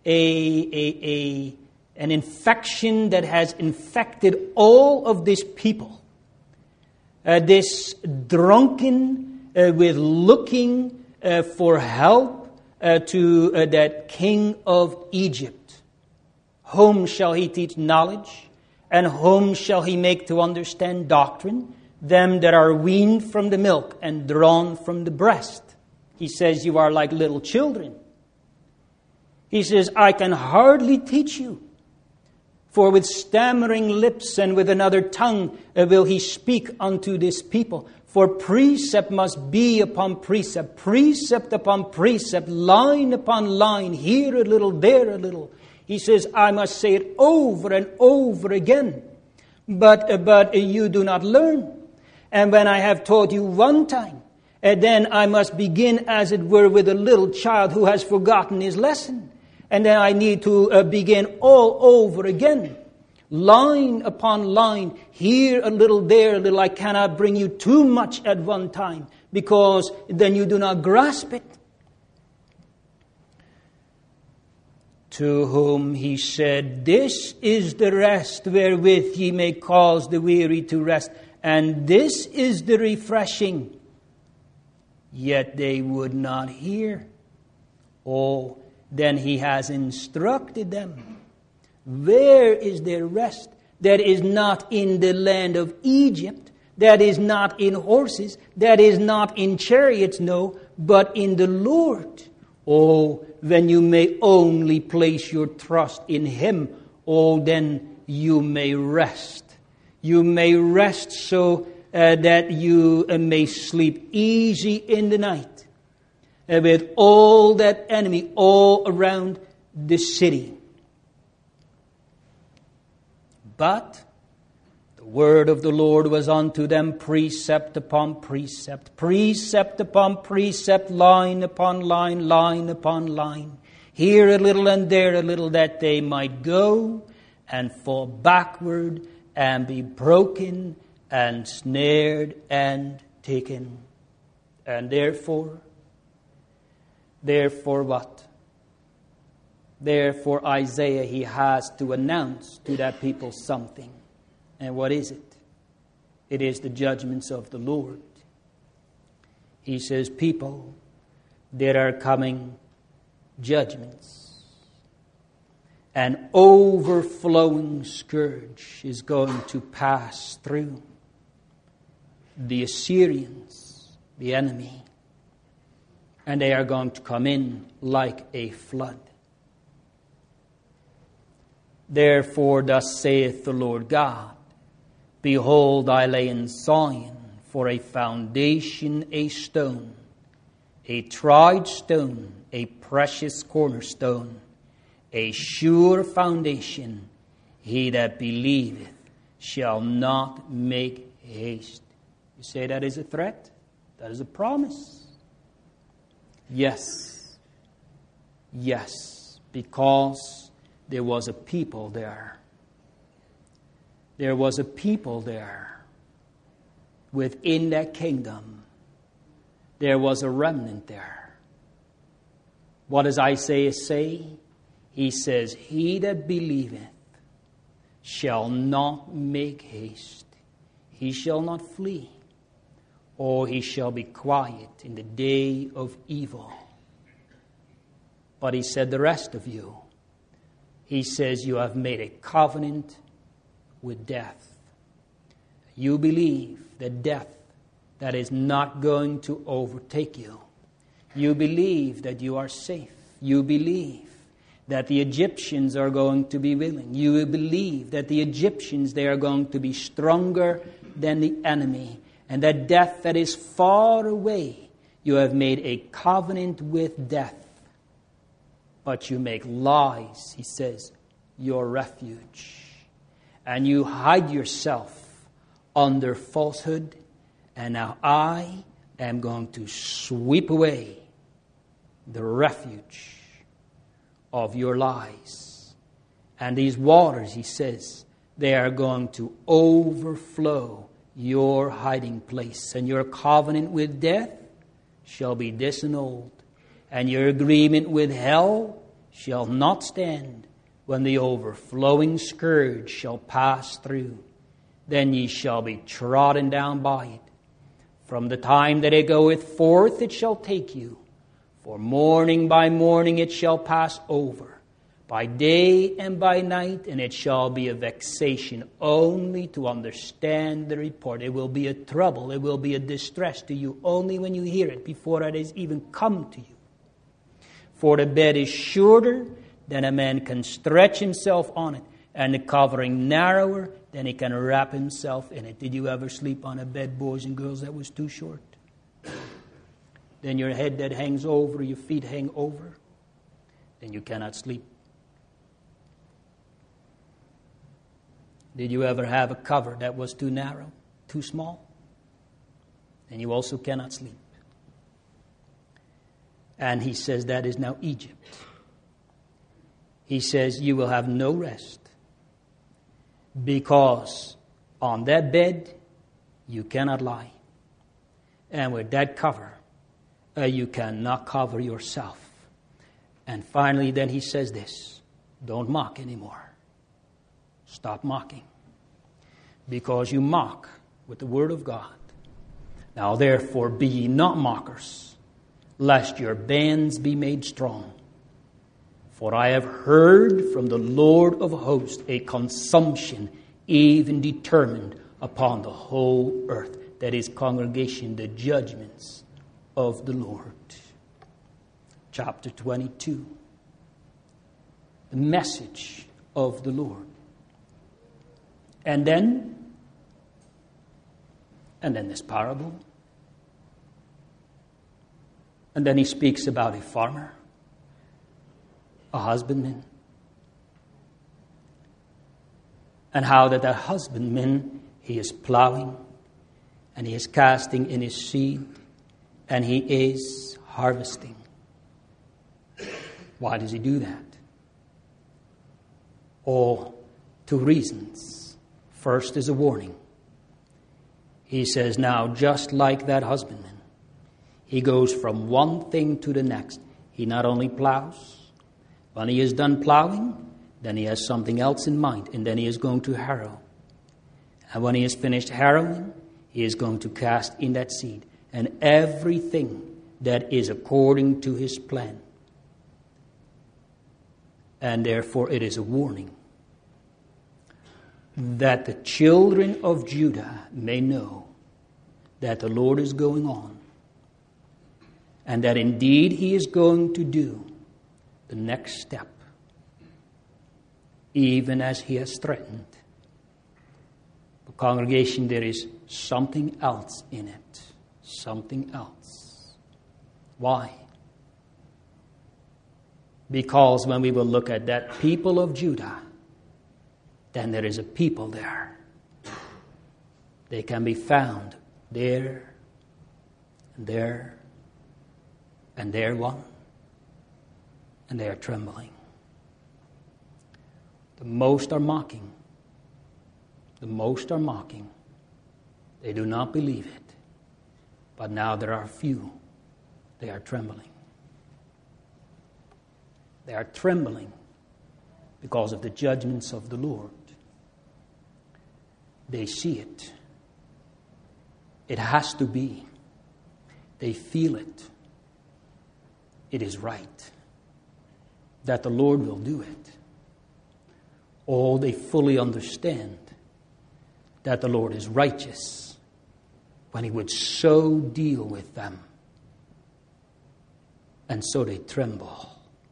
an infection that has infected all of these people. This drunken with looking for help to that king of Egypt. Whom shall he teach knowledge? And whom shall he make to understand doctrine? Them that are weaned from the milk and drawn from the breast. He says, you are like little children. He says, I can hardly teach you. For with stammering lips and with another tongue will he speak unto this people. For precept must be upon precept, precept upon precept, line upon line, here a little, there a little. He says, I must say it over and over again. But you do not learn. And when I have taught you one time, then I must begin, as it were, with a little child who has forgotten his lesson. And then I need to begin all over again. Line upon line, here a little, there a little. I cannot bring you too much at one time, because then you do not grasp it. To whom he said, this is the rest wherewith ye may cause the weary to rest, and this is the refreshing. Yet they would not hear. Oh, then he has instructed them. Where is their rest? That is not in the land of Egypt. That is not in horses. That is not in chariots, no, but in the Lord. Oh, when you may only place your trust in Him, oh, then you may rest. You may rest so that you may sleep easy in the night. With all that enemy all around the city. But the word of the Lord was unto them precept upon precept, precept upon precept, line upon line, line upon line. Here a little and there a little, that they might go and fall backward and be broken and snared and taken. And therefore what? Therefore Isaiah, he has to announce to that people something. And what is it? it is the judgments of the Lord. He says, people, there are coming judgments. An overflowing scourge is going to pass through. The Assyrians, the enemy, and they are going to come in like a flood. Therefore, thus saith the Lord God, behold, I lay in Zion for a foundation, a stone, a tried stone, a precious cornerstone, a sure foundation. He that believeth shall not make haste. You say that is a threat? That is a promise. Yes. Yes. Because there was a people there. There was a people there. Within that kingdom, there was a remnant there. What does Isaiah say? He says, he that believeth shall not make haste. He shall not flee, or he shall be quiet in the day of evil. But he said, the rest of you, he says, you have made a covenant with death. You believe that death, that is not going to overtake you. You believe that you are safe. You believe that the Egyptians are going to be willing. You believe that the Egyptians, they are going to be stronger than the enemy. And that death that is far away, you have made a covenant with death. But you make lies, he says, your refuge. And you hide yourself under falsehood. And now I am going to sweep away the refuge of your lies. And these waters, he says, they are going to overflow your hiding place. And your covenant with death shall be disannulled. And your agreement with hell shall not stand when the overflowing scourge shall pass through. Then ye shall be trodden down by it. From the time that it goeth forth, it shall take you. For morning by morning it shall pass over, by day and by night, and it shall be a vexation only to understand the report. It will be a trouble, it will be a distress to you only when you hear it, before it has even come to you. For the bed is shorter than a man can stretch himself on it, and the covering narrower than he can wrap himself in it. Did you ever sleep on a bed, boys and girls, that was too short? Then your head that hangs over, your feet hang over, then you cannot sleep. Did you ever have a cover that was too narrow, too small? Then you also cannot sleep. And he says that is now Egypt. He says you will have no rest, because on that bed you cannot lie. And with that cover, you cannot cover yourself. And finally, then he says this, don't mock anymore. Stop mocking. Because you mock with the word of God. Now therefore be ye not mockers, lest your bands be made strong. For I have heard from the Lord of hosts a consumption even determined upon the whole earth. That is, congregation, the judgments of the Lord. Chapter 22. The message of the Lord. And then this parable. And then he speaks about a farmer, a husbandman, and how that husbandman, he is plowing, and he is casting in his seed, and he is harvesting. Why does he do that? Oh, two reasons. First is a warning. He says, now, just like that husbandman, he goes from one thing to the next. He not only plows, when he is done plowing, then he has something else in mind, and then he is going to harrow. And when he has finished harrowing, he is going to cast in that seed. And everything that is according to his plan. And therefore it is a warning that the children of Judah may know that the Lord is going on. And that indeed he is going to do the next step. Even as he has threatened. But congregation, there is something else in it. Something else. Why? Because when we will look at that people of Judah, then there is a people there. They can be found there, and there, and there one, and they are trembling. The most are mocking. The most are mocking. They do not believe it. But now there are few. They are trembling. They are trembling because of the judgments of the Lord. They see it. It has to be. They feel it. It is right that the Lord will do it. Oh, they fully understand that the Lord is righteous when he would so deal with them. And so they tremble.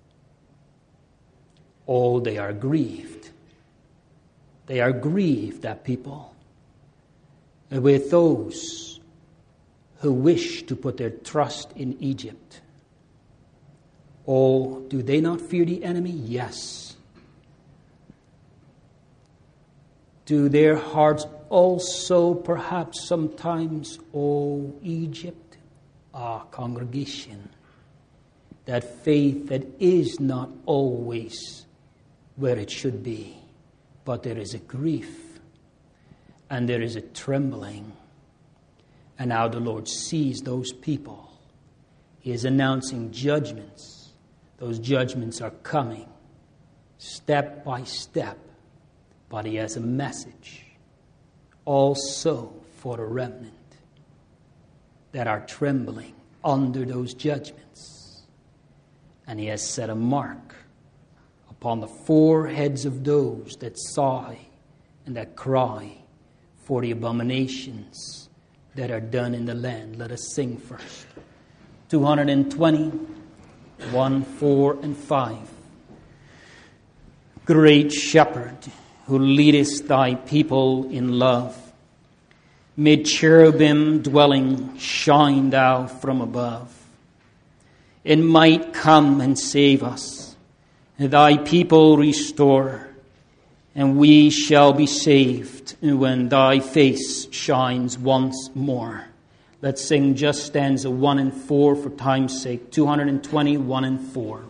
Oh, they are grieved. They are grieved, that people, with those who wish to put their trust in Egypt. Oh, do they not fear the enemy? Yes. Do their hearts also perhaps sometimes, oh, Egypt, congregation, that faith that is not always where it should be, but there is a grief and there is a trembling. And now the Lord sees those people. He is announcing judgments. Those judgments are coming step by step, but he has a message also for the remnant that are trembling under those judgments. And he has set a mark upon the foreheads of those that sigh and that cry for the abominations that are done in the land. Let us sing first. 220, 1, 4, and 5. Great Shepherd, who leadest thy people in love, mid cherubim dwelling, shine thou from above. In might come and save us, thy people restore, and we shall be saved when thy face shines once more. Let's sing just stanza 1 and 4 for time's sake. 220, 1 and 4.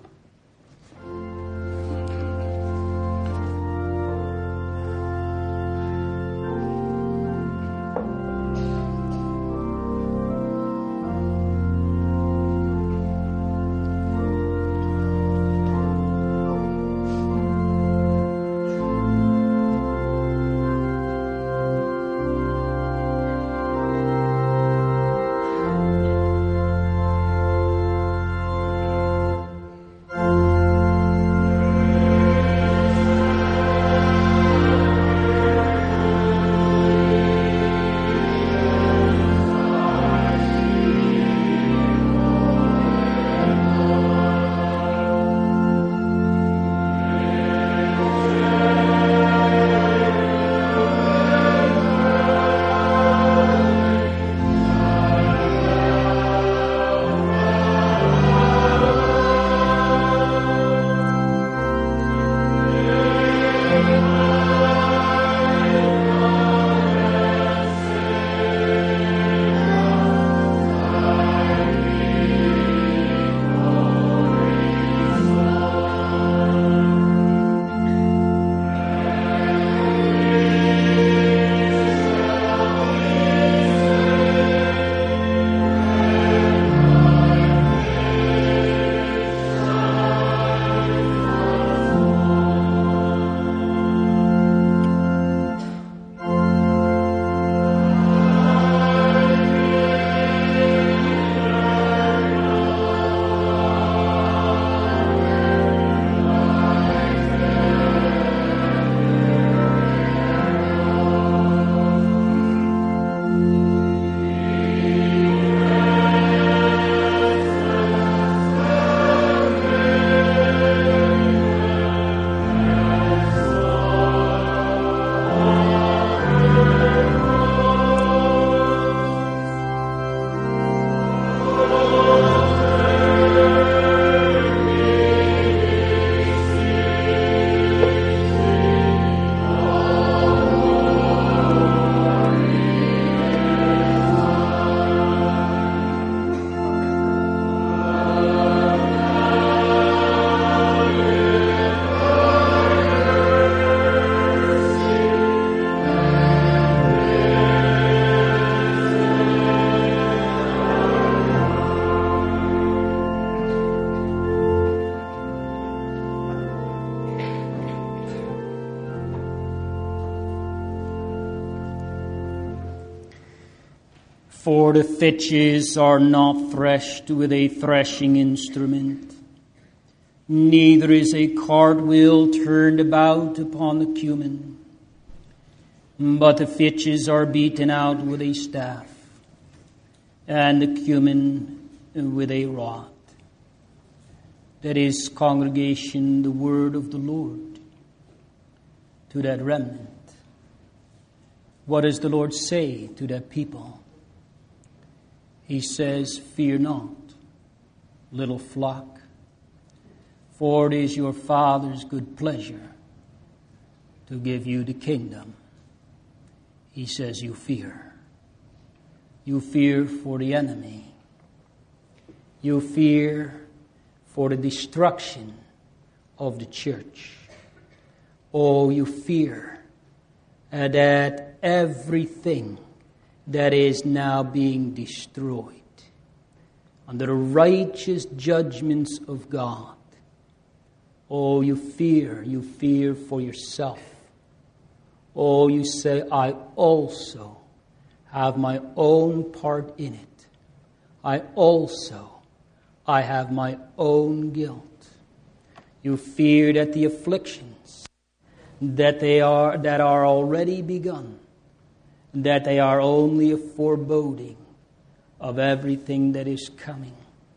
For the fitches are not threshed with a threshing instrument, neither is a cartwheel turned about upon the cumin, but the fitches are beaten out with a staff, and the cumin with a rod. That is, congregation, the word of the Lord to that remnant. What does the Lord say to that people? He says, "Fear not, little flock, for it is your Father's good pleasure to give you the kingdom." He says, you fear. You fear for the enemy. You fear for the destruction of the church. Oh, you fear that everything that is now being destroyed under the righteous judgments of God. Oh, you fear for yourself. Oh, you say, I also have my own part in it. I have my own guilt. You fear that the afflictions that are already begun, that they are only a foreboding of everything that is coming.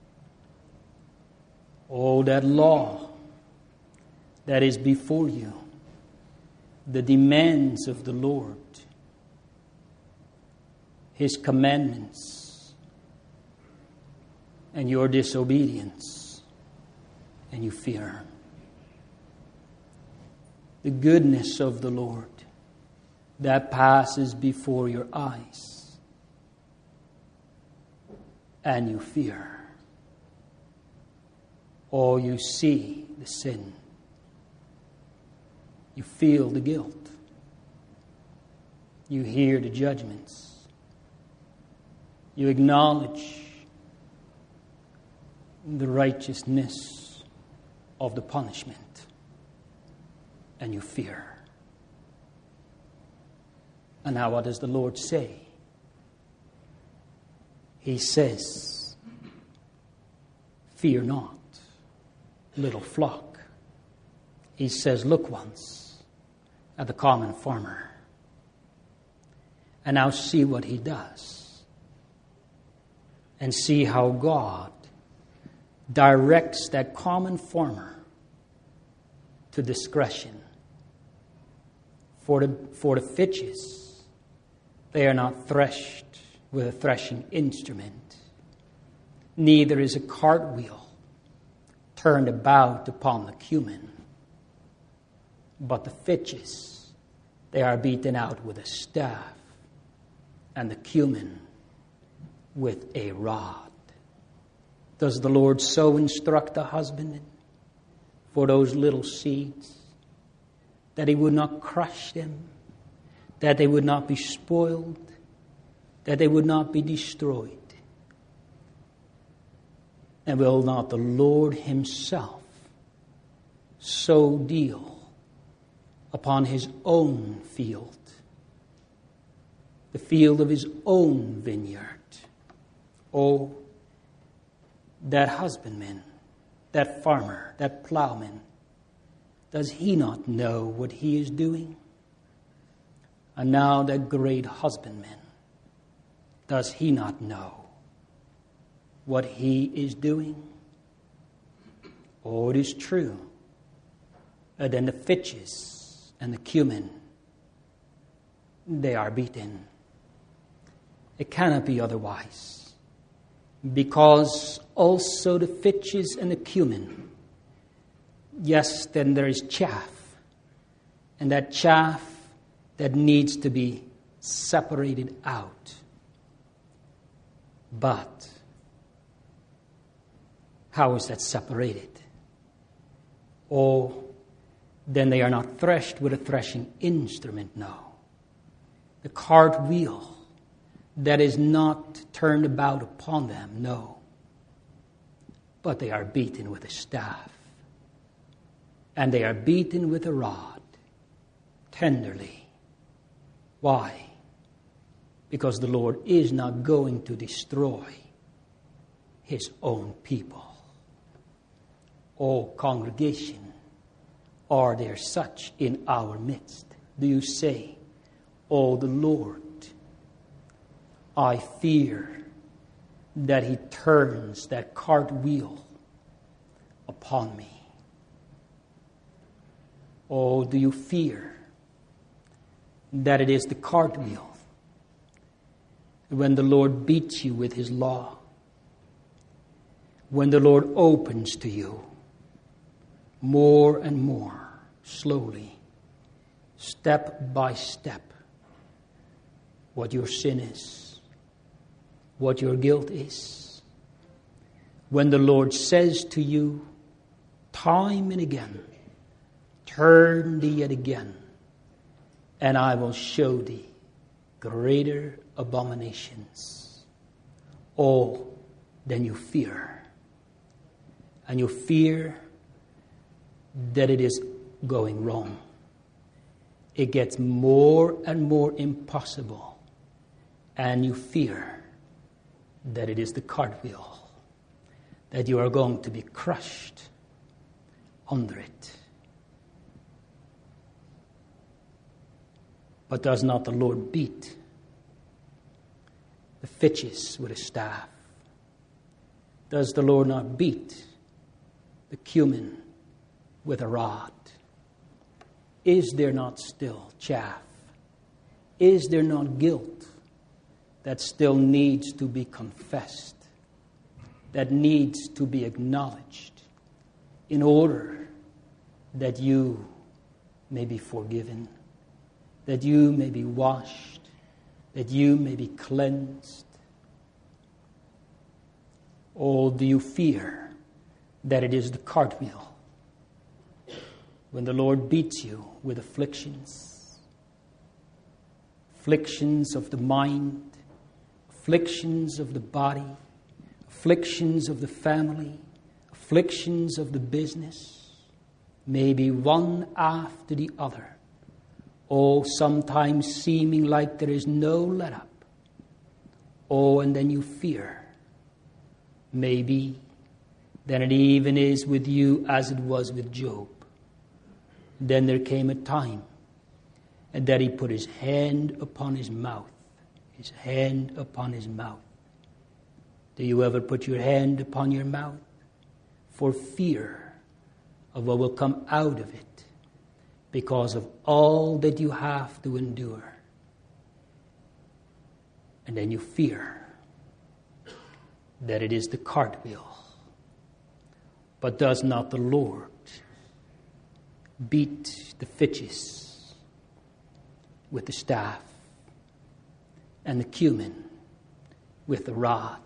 Oh, that law that is before you, the demands of the Lord, His commandments, and your disobedience, and you fear. The goodness of the Lord that passes before your eyes, and you fear. Or you see the sin. You feel the guilt. You hear the judgments. You acknowledge the righteousness of the punishment. And you fear. And now what does the Lord say? He says, fear not, little flock. He says, look once at the common farmer. And now see what he does. And see how God directs that common farmer to discretion. For the fitches, they are not threshed with a threshing instrument. Neither is a cartwheel turned about upon the cumin. But the fitches, they are beaten out with a staff, and the cumin with a rod. Does the Lord so instruct the husbandman for those little seeds, that he would not crush them, that they would not be spoiled, that they would not be destroyed? And will not the Lord Himself so deal upon His own field, the field of His own vineyard? Oh, that husbandman, that farmer, that plowman, does he not know what he is doing? And now that great husbandman, does he not know what he is doing? Oh, it is true. And then the fitches and the cumin, they are beaten. It cannot be otherwise. Because also the fitches and the cumin, yes, then there is chaff. And that chaff that needs to be separated out. But how is that separated? Oh, then they are not threshed with a threshing instrument, no. The cartwheel that is not turned about upon them, no. But they are beaten with a staff. And they are beaten with a rod, tenderly. Why? because the Lord is not going to destroy his own people. O congregation, are there such in our midst? Do you say, O the Lord, I fear that he turns that cartwheel upon me? Oh, do you fear that it is the cartwheel when the Lord beats you with his law, when the Lord opens to you more and more, slowly, step by step, what your sin is, what your guilt is, when the Lord says to you time and again, turn thee yet again, and I will show thee greater abominations. Oh, then you fear. And you fear that it is going wrong. It gets more and more impossible. And you fear that it is the cartwheel, that you are going to be crushed under it. But does not the Lord beat the fitches with a staff? Does the Lord not beat the cumin with a rod? Is there not still chaff? Is there not guilt that still needs to be confessed, that needs to be acknowledged in order that you may be forgiven, that you may be washed, that you may be cleansed? Or do you fear that it is the cartwheel when the Lord beats you with afflictions? Afflictions of the mind, afflictions of the body, afflictions of the family, afflictions of the business, maybe one after the other. Oh, sometimes seeming like there is no let up. Oh, and then you fear. Maybe then it even is with you as it was with Job. Then there came a time and that he put his hand upon his mouth. His hand upon his mouth. Do you ever put your hand upon your mouth for fear of what will come out of it? Because of all that you have to endure. And then you fear that it is the cartwheel. But does not the Lord beat the fitches with the staff and the cumin with the rod?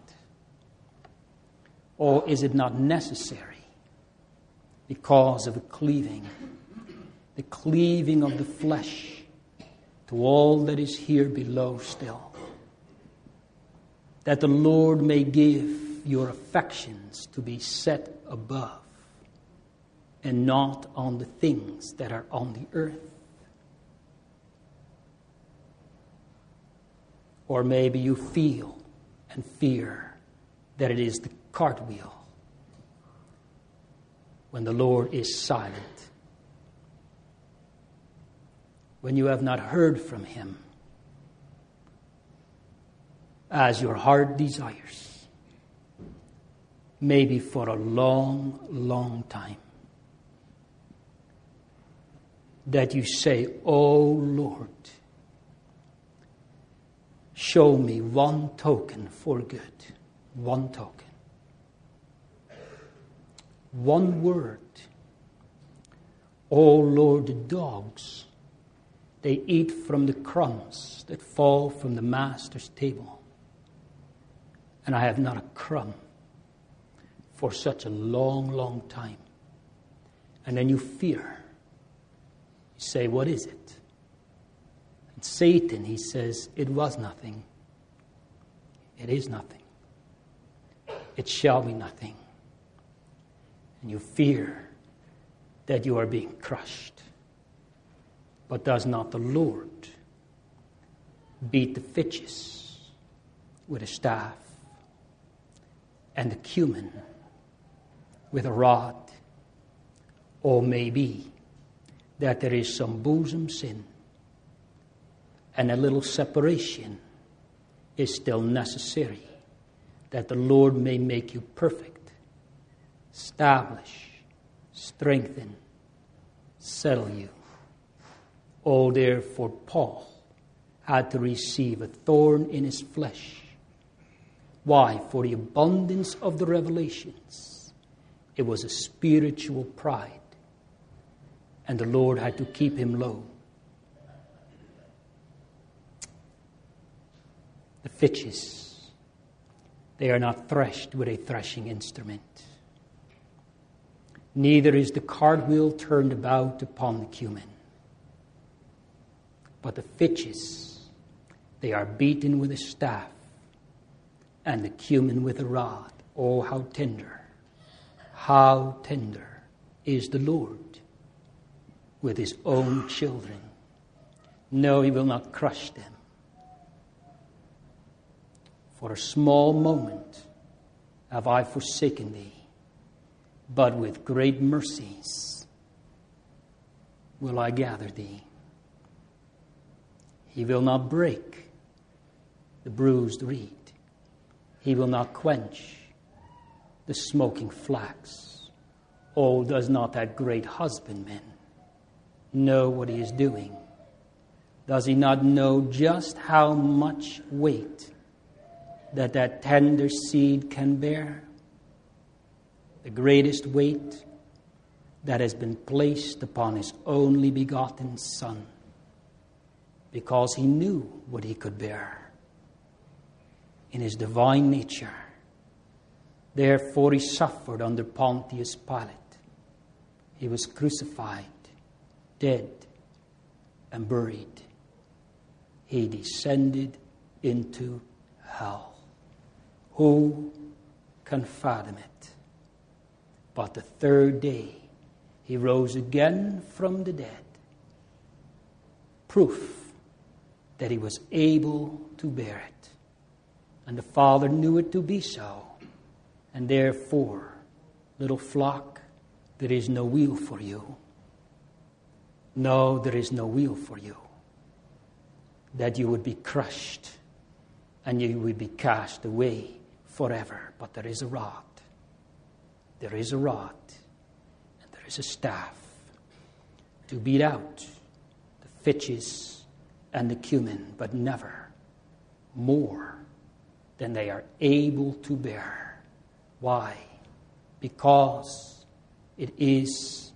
Or is it not necessary because of the cleaving of the flesh to all that is here below still, that the Lord may give your affections to be set above and not on the things that are on the earth? Or maybe you feel and fear that it is the cartwheel when the Lord is silent, when you have not heard from him as your heart desires, maybe for a long, long time, that you say, "Oh Lord, show me one token for good, one token, one word. Oh Lord, the dogs, they eat from the crumbs that fall from the master's table, and I have not a crumb for such a long, long time." And then you fear. You say, "What is it?" And Satan, he says, "It was nothing. It is nothing. It shall be nothing." And you fear that you are being crushed. But does not the Lord beat the fitches with a staff, and the cumin with a rod. Or maybe that there is some bosom sin, and a little separation is still necessary, that the Lord may make you perfect, establish, strengthen, settle you. Oh, therefore Paul had to receive a thorn in his flesh. Why? For the abundance of the revelations. It was a spiritual pride, and the Lord had to keep him low. The fitches, they are not threshed with a threshing instrument. Neither is the cartwheel turned about upon the cumin. But the fitches, they are beaten with a staff, and the cumin with a rod. Oh, how tender is the Lord with his own children. No, he will not crush them. For a small moment have I forsaken thee, but with great mercies will I gather thee. He will not break the bruised reed. He will not quench the smoking flax. Oh, does not that great husbandman know what he is doing? Does he not know just how much weight that tender seed can bear? The greatest weight that has been placed upon his only begotten Son, because he knew what he could bear in his divine nature. Therefore he suffered under Pontius Pilate. He was crucified, dead, and buried. He descended into hell. Who can fathom it? But the third day he rose again from the dead. Proof that he was able to bear it. And the Father knew it to be so. And therefore, little flock, there is no wheel for you. No, there is no wheel for you. That you would be crushed and you would be cast away forever. But there is a rod. There is a rod. And there is a staff to beat out the fitches and the cumin, but never more than they are able to bear. Why? Because it is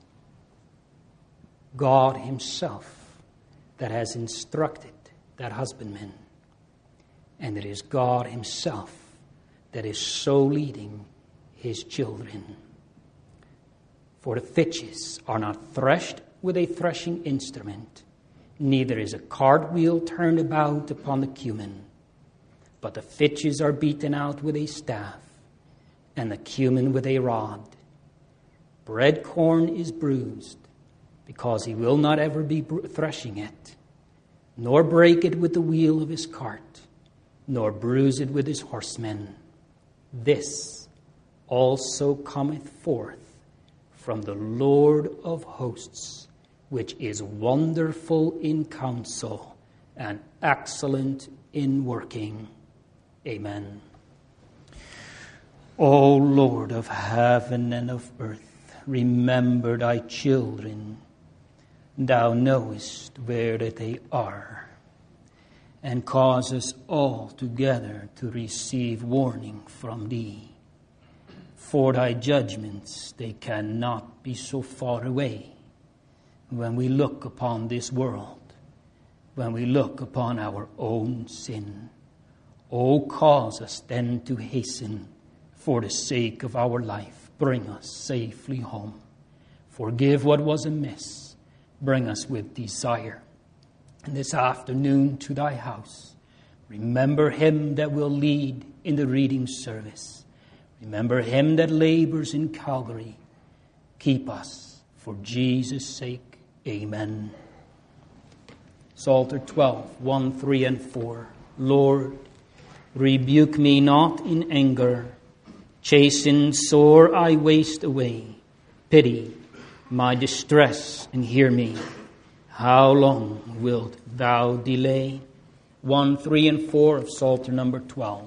God himself that has instructed that husbandman. And it is God himself that is so leading his children. For the fitches are not threshed with a threshing instrument, neither is a cartwheel turned about upon the cumin, but the fitches are beaten out with a staff, and the cumin with a rod. Bread corn is bruised, because he will not ever be threshing it, nor break it with the wheel of his cart, nor bruise it with his horsemen. This also cometh forth from the Lord of hosts, which is wonderful in counsel and excellent in working. Amen. O Lord of heaven and of earth, remember thy children. Thou knowest where that they are, and cause us all together to receive warning from thee. For thy judgments, they cannot be so far away. When we look upon this world, when we look upon our own sin, oh, cause us then to hasten for the sake of our life. Bring us safely home. Forgive what was amiss. Bring us with desire. And this afternoon to thy house, remember him that will lead in the reading service. Remember him that labors in Calvary. Keep us for Jesus' sake. Amen. Psalter 12, 1, 3, and 4. Lord, rebuke me not in anger. Chasten sore I waste away. Pity my distress and hear me. How long wilt thou delay? 1, 3, and 4 of Psalter number 12.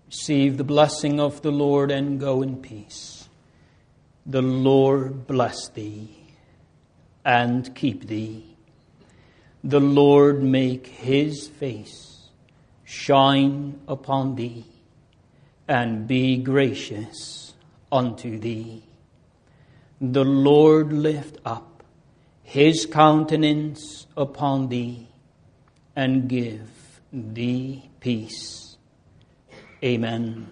Receive the blessing of the Lord and go in peace. The Lord bless thee and keep thee. The Lord make his face shine upon thee and be gracious unto thee. The Lord lift up his countenance upon thee and give thee peace. Amen.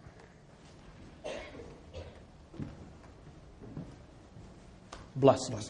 Blessings.